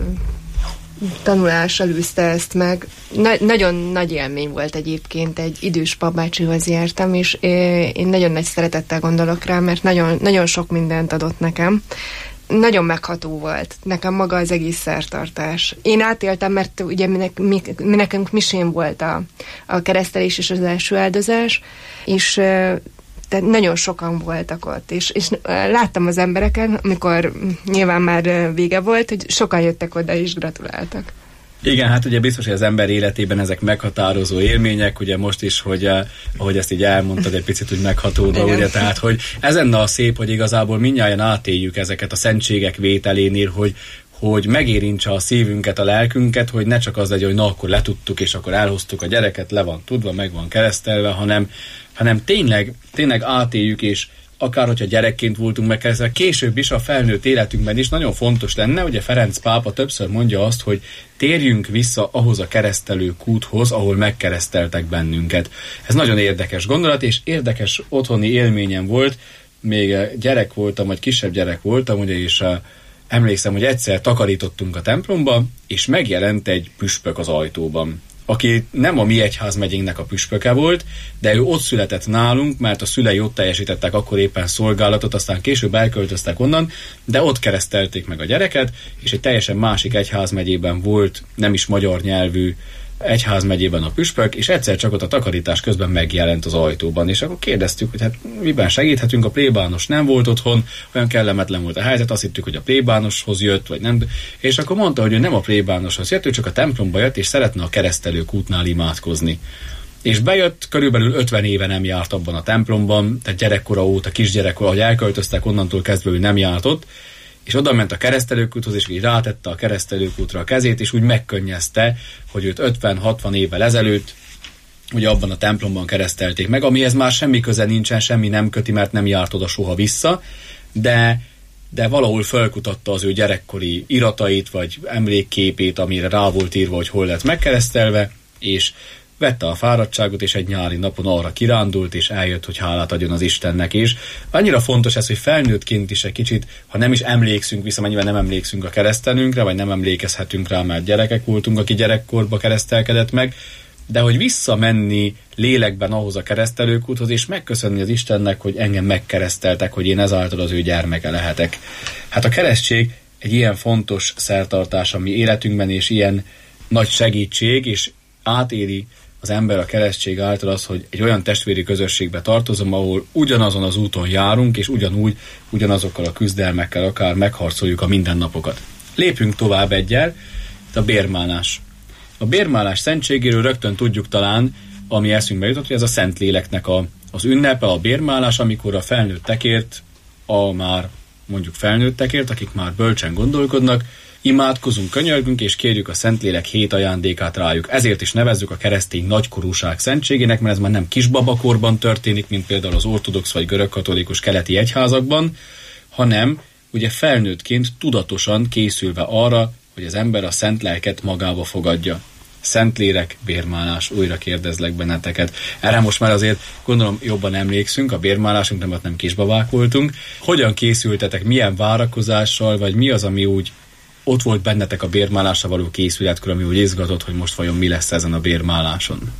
tanulás előzte ezt meg. Na- nagyon nagy élmény volt egyébként, egy idős papbácsihoz jártam, és én nagyon nagy szeretettel gondolok rá, mert nagyon, nagyon sok mindent adott nekem. Nagyon megható volt nekem maga az egész szertartás. Én átéltem, mert ugye mi, mi, mi nekünk misén volt a, a keresztelés és az első áldozás, és tehát nagyon sokan voltak ott, és, és láttam az embereken, amikor nyilván már vége volt, hogy sokan jöttek oda és gratuláltak. Igen, hát ugye biztos, hogy az ember életében ezek meghatározó élmények, ugye most is, hogy ahogy ezt így elmondtad, egy picit úgy meghatódva, ugye, tehát, hogy ez lenne a szép, hogy igazából mindnyájan átéljük ezeket a szentségek vételénél, hogy hogy megérintse a szívünket, a lelkünket, hogy ne csak az legyen, hogy na, akkor letudtuk, és akkor elhoztuk a gyereket, le van tudva, meg van keresztelve, hanem, hanem tényleg, tényleg átéljük, és akár hogyha gyerekként voltunk megkeresztelve, később is a felnőtt életünkben is nagyon fontos lenne, ugye Ferenc pápa többször mondja azt, hogy térjünk vissza ahhoz a keresztelő kúthoz, ahol megkereszteltek bennünket. Ez nagyon érdekes gondolat, és érdekes otthoni élményem volt, még gyerek voltam, vagy kisebb gyerek voltam, ugye, és emlékszem, hogy egyszer takarítottunk a templomba, és megjelent egy püspök az ajtóban, aki nem a mi egyházmegyénknek a püspöke volt, de ő ott született nálunk, mert a szülei ott teljesítettek akkor éppen szolgálatot, aztán később elköltöztek onnan, de ott keresztelték meg a gyereket, és egy teljesen másik egyházmegyében volt, nem is magyar nyelvű egyházmegyében a püspök, és egyszer csak ott a takarítás közben megjelent az ajtóban, és akkor kérdeztük, hogy hát miben segíthetünk, a plébános nem volt otthon, olyan kellemetlen volt a helyzet, azt hittük, hogy a plébánoshoz jött, vagy nem, és akkor mondta, hogy ő nem a plébánoshoz jött, ő csak a templomba jött, és szeretne a keresztelőkútnál imádkozni. És bejött, körülbelül ötven éve nem járt abban a templomban, tehát gyerekkora óta, kisgyerekkora, ahogy elköltöztek, onnantól kezdve ő nem járt ott, és oda ment a keresztelőkúthoz, és így rátette a keresztelőkútra a kezét, és úgy megkönnyezte, hogy őt ötven-hatvan évvel ezelőtt ugye abban a templomban keresztelték meg, amihez már semmi köze nincsen, semmi nem köti, mert nem járt oda soha vissza, de, de valahol felkutatta az ő gyerekkori iratait, vagy emlékképét, amire rá volt írva, hogy hol lett megkeresztelve, és vette a fáradtságot, és egy nyári napon arra kirándult, és eljött, hogy hálát adjon az Istennek is. Annyira fontos ez, hogy felnőttként is egy kicsit, ha nem is emlékszünk vissza, mennyivel nem emlékszünk a keresztelünkre, vagy nem emlékezhetünk rá, mert gyerekek voltunk, aki gyerekkorba keresztelkedett meg, de hogy visszamenni lélekben ahhoz a keresztelőkúthoz, és megköszönni az Istennek, hogy engem megkereszteltek, hogy én ezáltal az ő gyermeke lehetek. Hát a keresztség egy ilyen fontos szertartás a mi életünkben, és ilyen nagy segítség, és átéli az ember a keresztség által az, hogy egy olyan testvéri közösségbe tartozom, ahol ugyanazon az úton járunk, és ugyanúgy, ugyanazokkal a küzdelmekkel akár megharcoljuk a mindennapokat. Lépjünk tovább egyel, a bérmálás. A bérmálás szentségéről rögtön tudjuk talán, ami eszünkbe jutott, hogy ez a Szentléleknek a, az ünnepe, a bérmálás, amikor a felnőttekért, a már mondjuk felnőttekért, akik már bölcsen gondolkodnak, imádkozunk, könyörgünk, és kérjük a Szentlélek hét ajándékát rájuk. Ezért is nevezzük a keresztény nagykorúság szentségének, mert ez már nem kisbabakorban történik, mint például az ortodox vagy görögkatolikus keleti egyházakban, hanem ugye felnőttként tudatosan készülve arra, hogy az ember a szent lelket magába fogadja. Szentlélek, bérmálás, újra kérdezlek benneteket. Erre most már azért gondolom jobban emlékszünk, a bérmálásunk nem, nem kisbabák voltunk. Hogyan készültetek, milyen várakozással, vagy mi az, ami úgy ott volt bennetek a bérmálásra való készületkor, ami úgy izgatott, hogy most vajon mi lesz ezen a bérmáláson?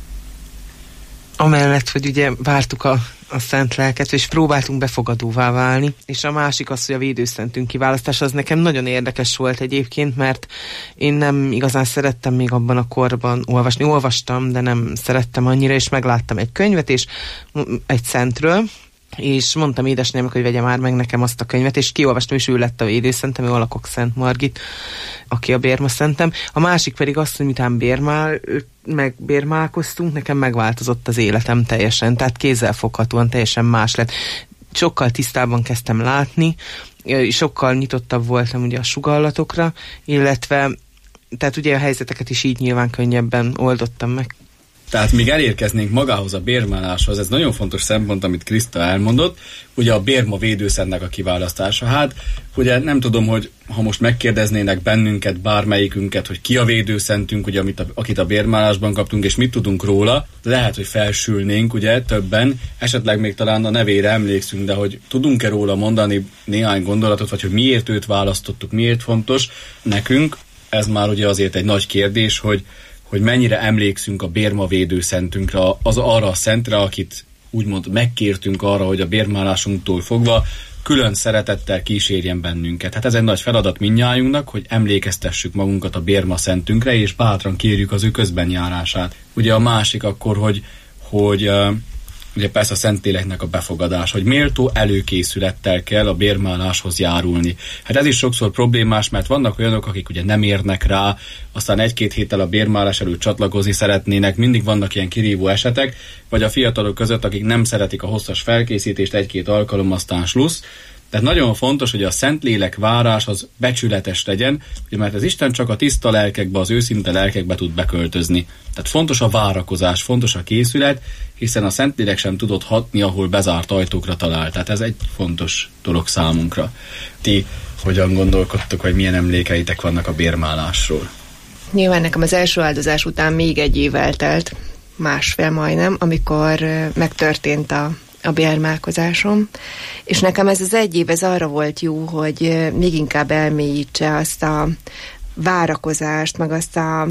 Amellett, hogy ugye vártuk a, a szent lelket, és próbáltunk befogadóvá válni, és a másik az, hogy a védőszentünk kiválasztása, az nekem nagyon érdekes volt egyébként, mert én nem igazán szerettem még abban a korban olvasni. Olvastam, de nem szerettem annyira, és megláttam egy könyvet, és egy szentről, és mondtam édesanyámnak, hogy vegye már meg nekem azt a könyvet, és kiolvastam, és ő lett a védőszentem, ő Alakok Szent Margit, aki a bérmaszentem. A másik pedig azt, hogy miután bérmál, meg bérmálkoztunk, nekem megváltozott az életem teljesen, tehát kézzelfoghatóan teljesen más lett. Sokkal tisztában kezdtem látni, sokkal nyitottabb voltam ugye a sugallatokra, illetve tehát ugye a helyzeteket is így nyilván könnyebben oldottam meg. Tehát míg elérkeznénk magához a bérmáláshoz, ez nagyon fontos szempont, amit Kriszta elmondott, ugye a bérma védőszentnek a kiválasztása. Hát ugye nem tudom, hogy ha most megkérdeznének bennünket, bármelyikünket, hogy ki a védőszentünk, ugye, amit a, akit a bérmálásban kaptunk, és mit tudunk róla, lehet, hogy felsülnénk, ugye, többen, esetleg még talán a nevére emlékszünk, de hogy tudunk-e róla mondani néhány gondolatot, vagy hogy miért őt választottuk, miért fontos nekünk, ez már ugye azért egy nagy kérdés, hogy hogy mennyire emlékszünk a bérma védőszentünkre, az arra a szentre, akit úgymond megkértünk arra, hogy a bérmálásunktól fogva külön szeretettel kísérjen bennünket. Hát ez egy nagy feladat mindnyájunknak, hogy emlékeztessük magunkat a bérma szentünkre, és bátran kérjük az ő közbenjárását. Ugye a másik akkor, hogy, hogy uh, ugye persze a Szentléleknek a befogadás, hogy méltó előkészülettel kell a bérmáláshoz járulni. Hát ez is sokszor problémás, mert vannak olyanok, akik ugye nem érnek rá, aztán egy-két héttel a bérmálás előtt csatlakozni szeretnének, mindig vannak ilyen kirívó esetek, vagy a fiatalok között, akik nem szeretik a hosszas felkészítést, egy-két alkalom, aztán slussz. Tehát nagyon fontos, hogy a Szentlélek várás az becsületes legyen, mert az Isten csak a tiszta lelkekbe, az őszinte lelkekbe tud beköltözni. Tehát fontos a várakozás, fontos a készület, hiszen a Szentlélek sem tudott hatni, ahol bezárt ajtókra talál. Tehát ez egy fontos dolog számunkra. Ti hogyan gondolkodtok, hogy milyen emlékeitek vannak a bérmálásról? Nyilván nekem az első áldozás után még egy év eltelt, másfél majdnem, amikor megtörtént a a bérmálkozásom, és nekem ez az egy év, ez arra volt jó, hogy még inkább elmélyítse azt a várakozást, meg azt a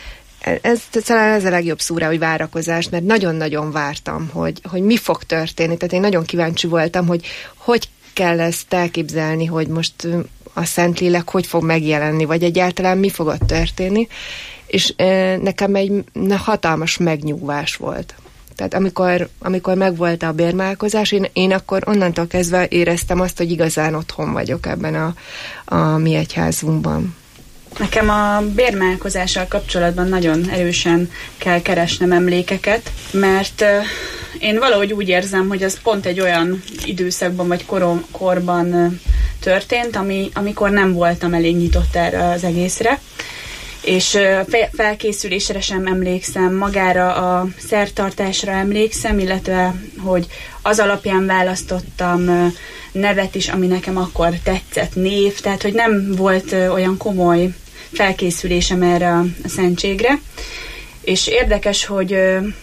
ez talán ez a legjobb szó rá, hogy várakozást, mert nagyon-nagyon vártam, hogy, hogy mi fog történni, tehát én nagyon kíváncsi voltam, hogy hogy kell ezt elképzelni, hogy most a Szentlélek hogy fog megjelenni, vagy egyáltalán mi fog ott történni, és e, nekem egy hatalmas megnyugvás volt. Tehát amikor, amikor megvolt a bérmálkozás, én, én akkor onnantól kezdve éreztem azt, hogy igazán otthon vagyok ebben a, a mi egyházunkban. Nekem a bérmálkozással kapcsolatban nagyon erősen kell keresnem emlékeket, mert uh, én valahogy úgy érzem, hogy ez pont egy olyan időszakban vagy korom, korban uh, történt, ami, amikor nem voltam elég nyitott erre az egészre. És felkészülésre sem emlékszem, magára a szertartásra emlékszem, illetve hogy az alapján választottam nevet is, ami nekem akkor tetszett, név, tehát hogy nem volt olyan komoly felkészülésem erre a szentségre. És érdekes, hogy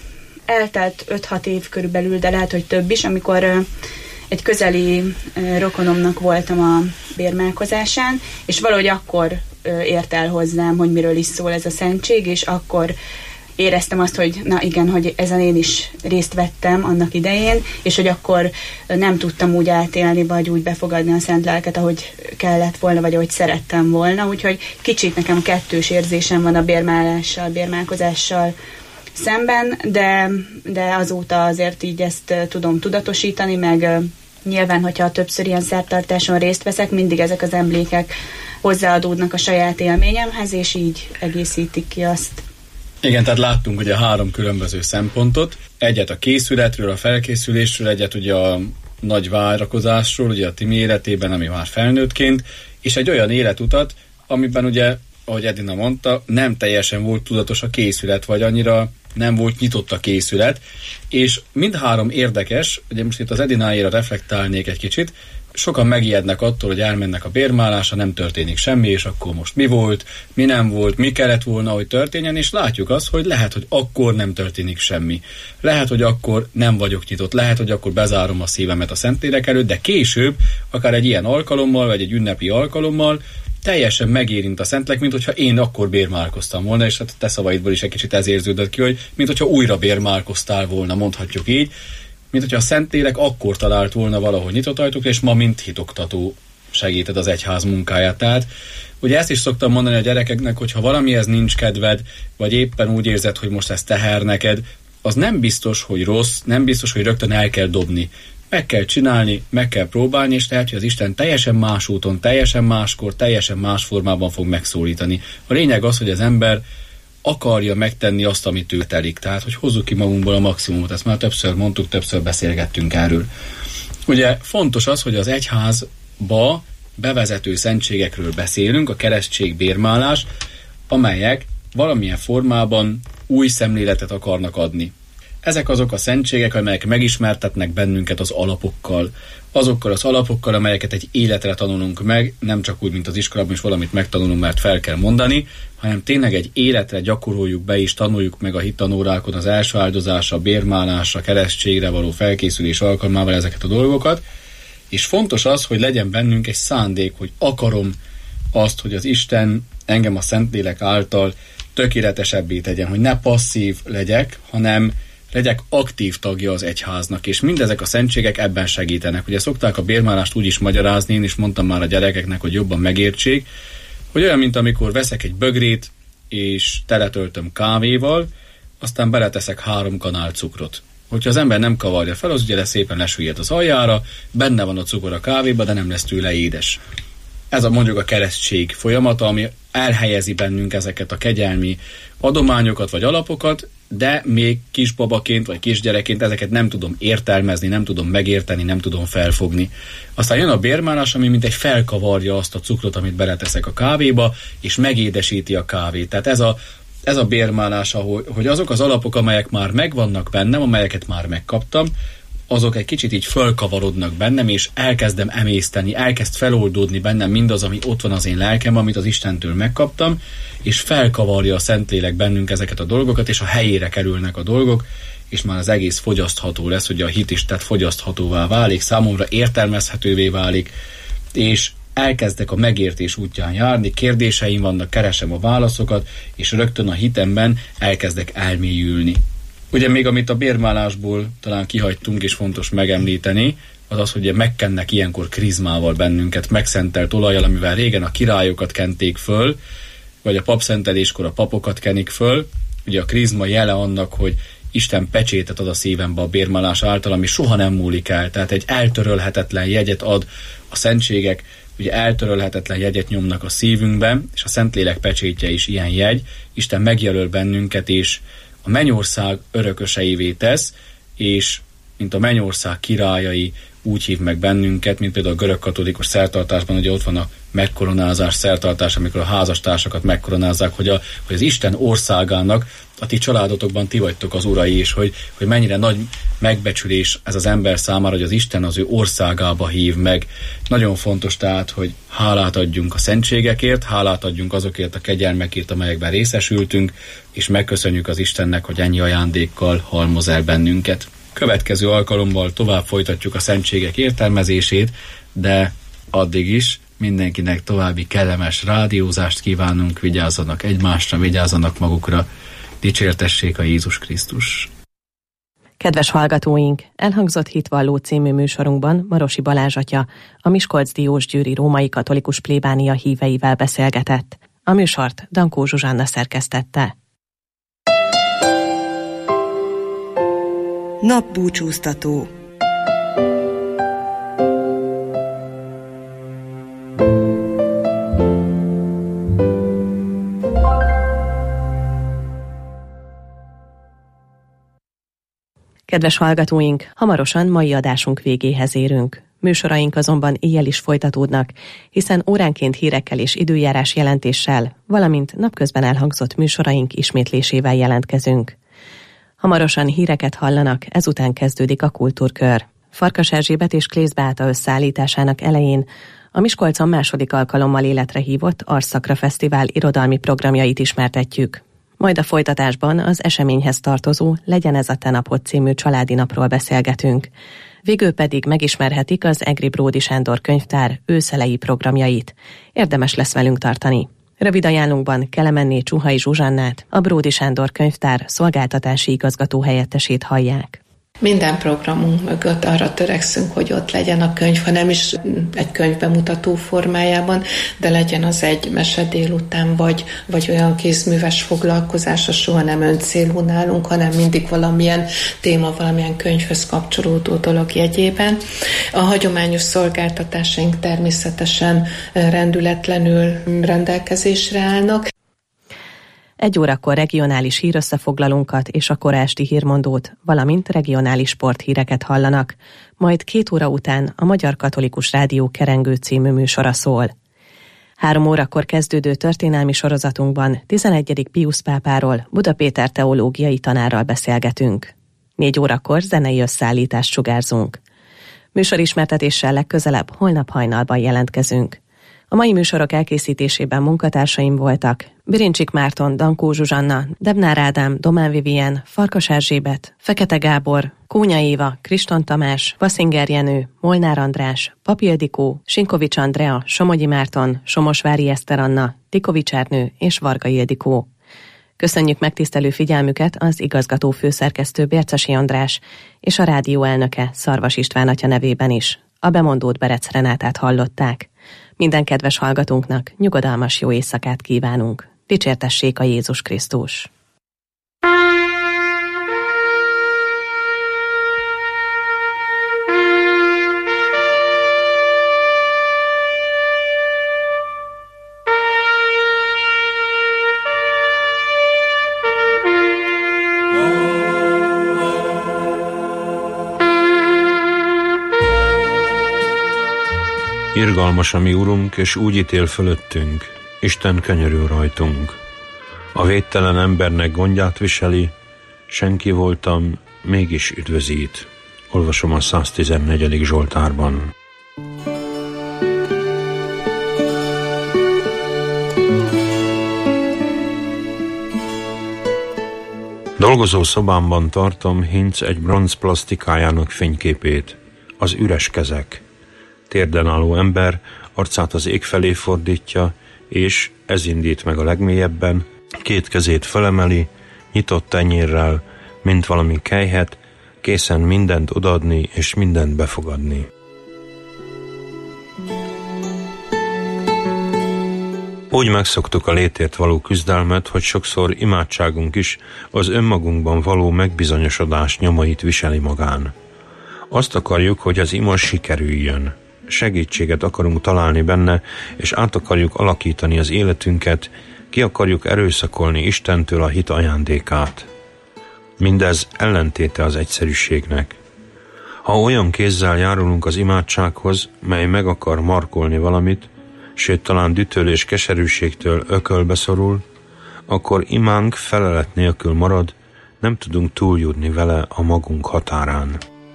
eltelt öt-hat év körülbelül, de lehet, hogy több is, amikor egy közeli rokonomnak voltam a bérmálkozásán, és valahogy akkor ért el hozzám, hogy miről is szól ez a szentség, és akkor éreztem azt, hogy na igen, hogy ezen én is részt vettem annak idején, és hogy akkor nem tudtam úgy átélni, vagy úgy befogadni a szent lelket, ahogy kellett volna, vagy ahogy szerettem volna, úgyhogy kicsit nekem kettős érzésem van a bérmálással, bérmálkozással szemben, de, de azóta azért így ezt tudom tudatosítani, meg nyilván, hogyha többször ilyen szertartáson részt veszek, mindig ezek az emlékek hozzáadódnak a saját élményemhez, és így egészítik ki azt. Igen, tehát láttunk ugye három különböző szempontot. Egyet a készületről, a felkészülésről, egyet ugye a nagy várakozásról, ugye a Timi életében, ami már felnőttként, és egy olyan életutat, amiben ugye, ahogy Edina mondta, nem teljesen volt tudatos a készület, vagy annyira nem volt nyitott a készület, és mindhárom érdekes, ugye most itt az Edináéra reflektálnék egy kicsit, sokan megijednek attól, hogy elmennek a bérmálásra, nem történik semmi, és akkor most mi volt, mi nem volt, mi kellett volna, hogy történjen, és látjuk azt, hogy lehet, hogy akkor nem történik semmi. Lehet, hogy akkor nem vagyok nyitott, lehet, hogy akkor bezárom a szívemet a Szentlélek előtt, de később, akár egy ilyen alkalommal, vagy egy ünnepi alkalommal, teljesen megérint a Szentlélek, mint hogyha én akkor bérmálkoztam volna, és hát te szavaidból is egy kicsit ez érződött ki, hogy mint hogyha újra bérmálkoztál volna, mondhatjuk így, mint hogyha a Szentlélek akkor talált volna valahogy nyitott ajtók, és ma mint hitoktató segíted az egyház munkáját. Tehát ugye ezt is szoktam mondani a gyerekeknek, hogy ha valamihez nincs kedved, vagy éppen úgy érzed, hogy most ez teher neked, az nem biztos, hogy rossz, nem biztos, hogy rögtön el kell dobni. Meg kell csinálni, meg kell próbálni, és lehet, hogy az Isten teljesen más úton, teljesen máskor, teljesen más formában fog megszólítani. A lényeg az, hogy az ember akarja megtenni azt, amit ő telik. Tehát, hogy hozzuk ki magunkból a maximumot. Ezt már többször mondtuk, többször beszélgettünk erről. Ugye fontos az, hogy az egyházba bevezető szentségekről beszélünk, a keresztség, bérmálás, amelyek valamilyen formában új szemléletet akarnak adni. Ezek azok a szentségek, amelyek megismertetnek bennünket az alapokkal. Azokkal az alapokkal, amelyeket egy életre tanulunk meg, nem csak úgy, mint az iskolában is valamit megtanulunk, mert fel kell mondani, hanem tényleg egy életre gyakoroljuk be és tanuljuk meg a hittanórákon az első áldozásra, a bérmálásra, keresztségre való felkészülés alkalmával ezeket a dolgokat. És fontos az, hogy legyen bennünk egy szándék, hogy akarom azt, hogy az Isten engem a Szentlélek által tökéletesebbé tegyen, hogy ne passzív legyek, hanem legyek aktív tagja az egyháznak, és mindezek a szentségek ebben segítenek. Ugye szokták a bérmálást úgy is magyarázni, én is mondtam már a gyerekeknek, hogy jobban megértsék, hogy olyan, mint amikor veszek egy bögrét, és teletöltöm kávéval, aztán beleteszek három kanál cukrot. Hogyha az ember nem kavarja fel, az ugye lesz szépen lesüllyed az aljára, benne van a cukor a kávéba, de nem lesz tőle édes. Ez a mondjuk a keresztség folyamata, ami elhelyezi bennünk ezeket a kegyelmi adományokat vagy alapokat, de még kisbabaként vagy kisgyerekként ezeket nem tudom értelmezni, nem tudom megérteni, nem tudom felfogni. Aztán jön a bérmálás, ami mint egy felkavarja azt a cukrot, amit beleteszek a kávéba, és megédesíti a kávét. Tehát ez a, ez a bérmálás, ahol, hogy azok az alapok, amelyek már megvannak bennem, amelyeket már megkaptam, azok egy kicsit így fölkavarodnak bennem, és elkezdem emészteni, elkezd feloldódni bennem mindaz, ami ott van az én lelkem, amit az Istentől megkaptam, és felkavarja a Szentlélek bennünk ezeket a dolgokat, és a helyére kerülnek a dolgok, és már az egész fogyasztható lesz, ugye a hit is tehát fogyaszthatóvá válik, számomra értelmezhetővé válik, és elkezdek a megértés útján járni, kérdéseim vannak, keresem a válaszokat, és rögtön a hitemben elkezdek elmélyülni. Ugye még amit a bérmálásból talán kihagytunk, és fontos megemlíteni, az az, hogy megkennek ilyenkor krizmával bennünket, megszentelt olajjal, amivel régen a királyokat kenték föl, vagy a papszenteléskor a papokat kenik föl. Ugye a krizma jele annak, hogy Isten pecsétet ad a szívembe a bérmálás által, ami soha nem múlik el. Tehát egy eltörölhetetlen jegyet ad a szentségek, ugye eltörölhetetlen jegyet nyomnak a szívünkbe, és a Szentlélek pecsétje is ilyen jegy. Isten megjelöl bennünket, és a mennyország örököseivé tesz, és mint a mennyország királyai úgy hív meg bennünket, mint például a görögkatolikus szertartásban, ugye ott van a megkoronázás szertartás, amikor a házastársakat megkoronázzák, hogy, a, hogy az Isten országának a ti családotokban ti vagytok az urai, és hogy, hogy mennyire nagy megbecsülés ez az ember számára, hogy az Isten az ő országába hív meg. Nagyon fontos tehát, hogy hálát adjunk a szentségekért, hálát adjunk azokért a kegyelmekért, amelyekben részesültünk, és megköszönjük az Istennek, hogy ennyi ajándékkal halmoz el bennünket. Következő alkalommal tovább folytatjuk a szentségek értelmezését, de addig is mindenkinek további kellemes rádiózást kívánunk, vigyázzanak egymásra, vigyázzanak magukra, dicsértessék a Jézus Krisztus. Kedves hallgatóink, elhangzott Hitvalló című műsorunkban Marosi Balázs atya, a Miskolc-Diósgyőri római katolikus plébánia híveivel beszélgetett. A műsort Dankó Zsuzsanna szerkesztette. Napbúcsúztató. Kedves hallgatóink, hamarosan mai adásunk végéhez érünk. Műsoraink azonban éjjel is folytatódnak, hiszen óránként hírekkel és időjárás jelentéssel, valamint napközben elhangzott műsoraink ismétlésével jelentkezünk. Hamarosan híreket hallanak, ezután kezdődik a kultúrkör. Farkas Erzsébet és Klész Beáta összeállításának elején a Miskolcon második alkalommal életre hívott Arszakra Fesztivál irodalmi programjait ismertetjük. Majd a folytatásban az eseményhez tartozó Legyen ez a te napod című családi napról beszélgetünk. Végül pedig megismerhetik az Egri Bródi Sándor könyvtár őszelei programjait. Érdemes lesz velünk tartani. Rövid ajánlunkban Kelemenné Csuhai Zsuzsannát, a Bródi Sándor könyvtár szolgáltatási igazgató helyettesét hallják. Minden programunk mögött arra törekszünk, hogy ott legyen a könyv, ha nem is egy könyvbemutató formájában, de legyen az egy mese délután, vagy, vagy olyan kézműves foglalkozása, soha nem öncélú nálunk, hanem mindig valamilyen téma, valamilyen könyvhöz kapcsolódó dolog jegyében. A hagyományos szolgáltatásaink természetesen rendületlenül rendelkezésre állnak. Egy órakor regionális hírösszefoglalónkat és a kora esti hírmondót, valamint regionális sporthíreket hallanak, majd két óra után a Magyar Katolikus Rádió Kerengő című műsora szól. Három órakor kezdődő történelmi sorozatunkban tizenegyedik Piusz pápáról, Buda Péter teológiai tanárral beszélgetünk. Négy órakor zenei összeállítást sugárzunk. Műsorismertetéssel legközelebb holnap hajnalban jelentkezünk. A mai műsorok elkészítésében munkatársaim voltak Birincsik Márton, Dankó Zsuzsanna, Debnár Ádám, Domán Vivien, Farkas Erzsébet, Fekete Gábor, Kónya Éva, Kriston Tamás, Vaszinger Jenő, Molnár András, Papi Ildikó, Sinkovics Andrea, Somogyi Márton, Somosvári Eszter Anna, Tikovics Ernő és Varga Ildikó. Köszönjük megtisztelő figyelmüket az igazgató főszerkesztő Bércesi András és a rádió elnöke Szarvas István atya nevében is. A bemondót Berec Renátát hallották. Minden kedves hallgatónknak nyugodalmas jó éjszakát kívánunk. Dicsértessék a Jézus Krisztus! Irgalmas a mi Urunk, és úgy ítél fölöttünk, Isten könyörül rajtunk. A védtelen embernek gondját viseli, senki voltam, mégis üdvözít. Olvasom a száztizennegyedik Zsoltárban. Dolgozó szobámban tartom Hinc egy bronz plastikájának fényképét, az üres kezek. Térden álló ember arcát az ég felé fordítja, és ez indít meg a legmélyebben, két kezét felemeli, nyitott tenyérrel, mint valami kelyhet, készen mindent odaadni és mindent befogadni. Úgy megszoktuk a létért való küzdelmet, hogy sokszor imádságunk is az önmagunkban való megbizonyosodás nyomait viseli magán. Azt akarjuk, hogy az ima sikerüljön. Segítséget akarunk találni benne, és át akarjuk alakítani az életünket, ki akarjuk erőszakolni Istentől a hit ajándékát. Mindez ellentéte az egyszerűségnek. Ha olyan kézzel járulunk az imádsághoz, mely meg akar markolni valamit, sőt talán dühtől és keserűségtől ökölbe szorul, akkor imánk felelet nélkül marad, nem tudunk túljutni vele a magunk határán.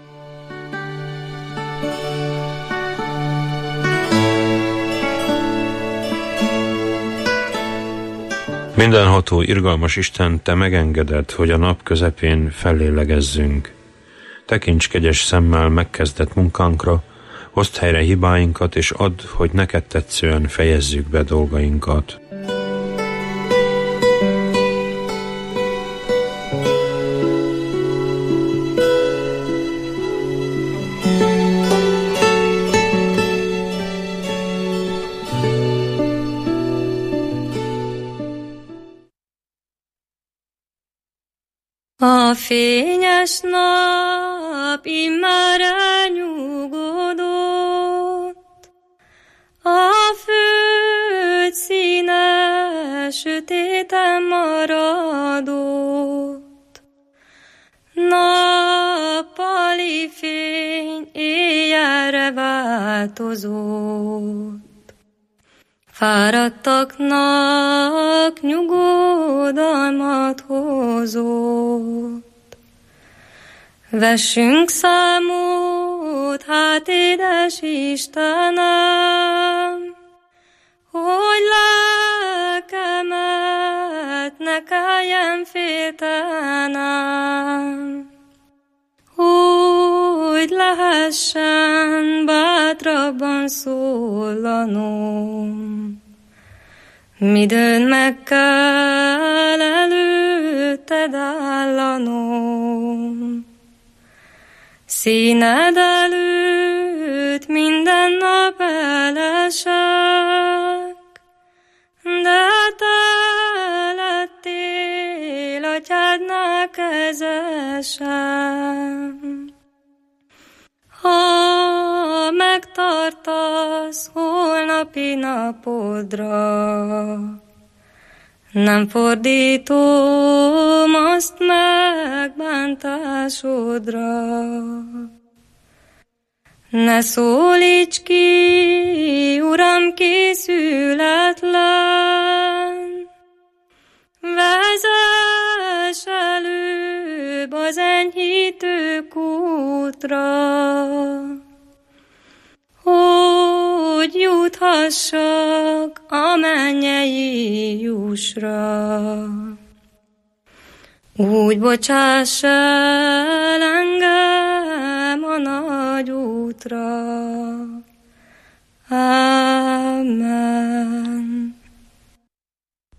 Mindenható, irgalmas Isten, te megengeded, hogy a nap közepén fellélegezzünk. Tekints kegyes szemmel megkezdett munkánkra, hozd helyre hibáinkat, és add, hogy neked tetszően fejezzük be dolgainkat. A fényes nap immár elnyugodott, a föld színe sötéten maradott. Nappali fény éjjelre változott, fáradtaknak nyugodalmat hozott. Vessünk számot, hát édes Istenem, hogy lelkemet ne kelljen féltenem, hogy lehessen bátrabban szólanom. Midőn meg kell előtted állanom, színed előtt minden nap elesek, de te lettél atyádnál kezesem. Ha megtartasz holnapi napodra, nem fordítom azt meg bántásodra. Ne szólíts ki, Uram, készületlen, vezess előbb az enyhítő kútra, hogy juthassak a mennyei jussra. Úgy bocsáss el engem a nagy útra. Á,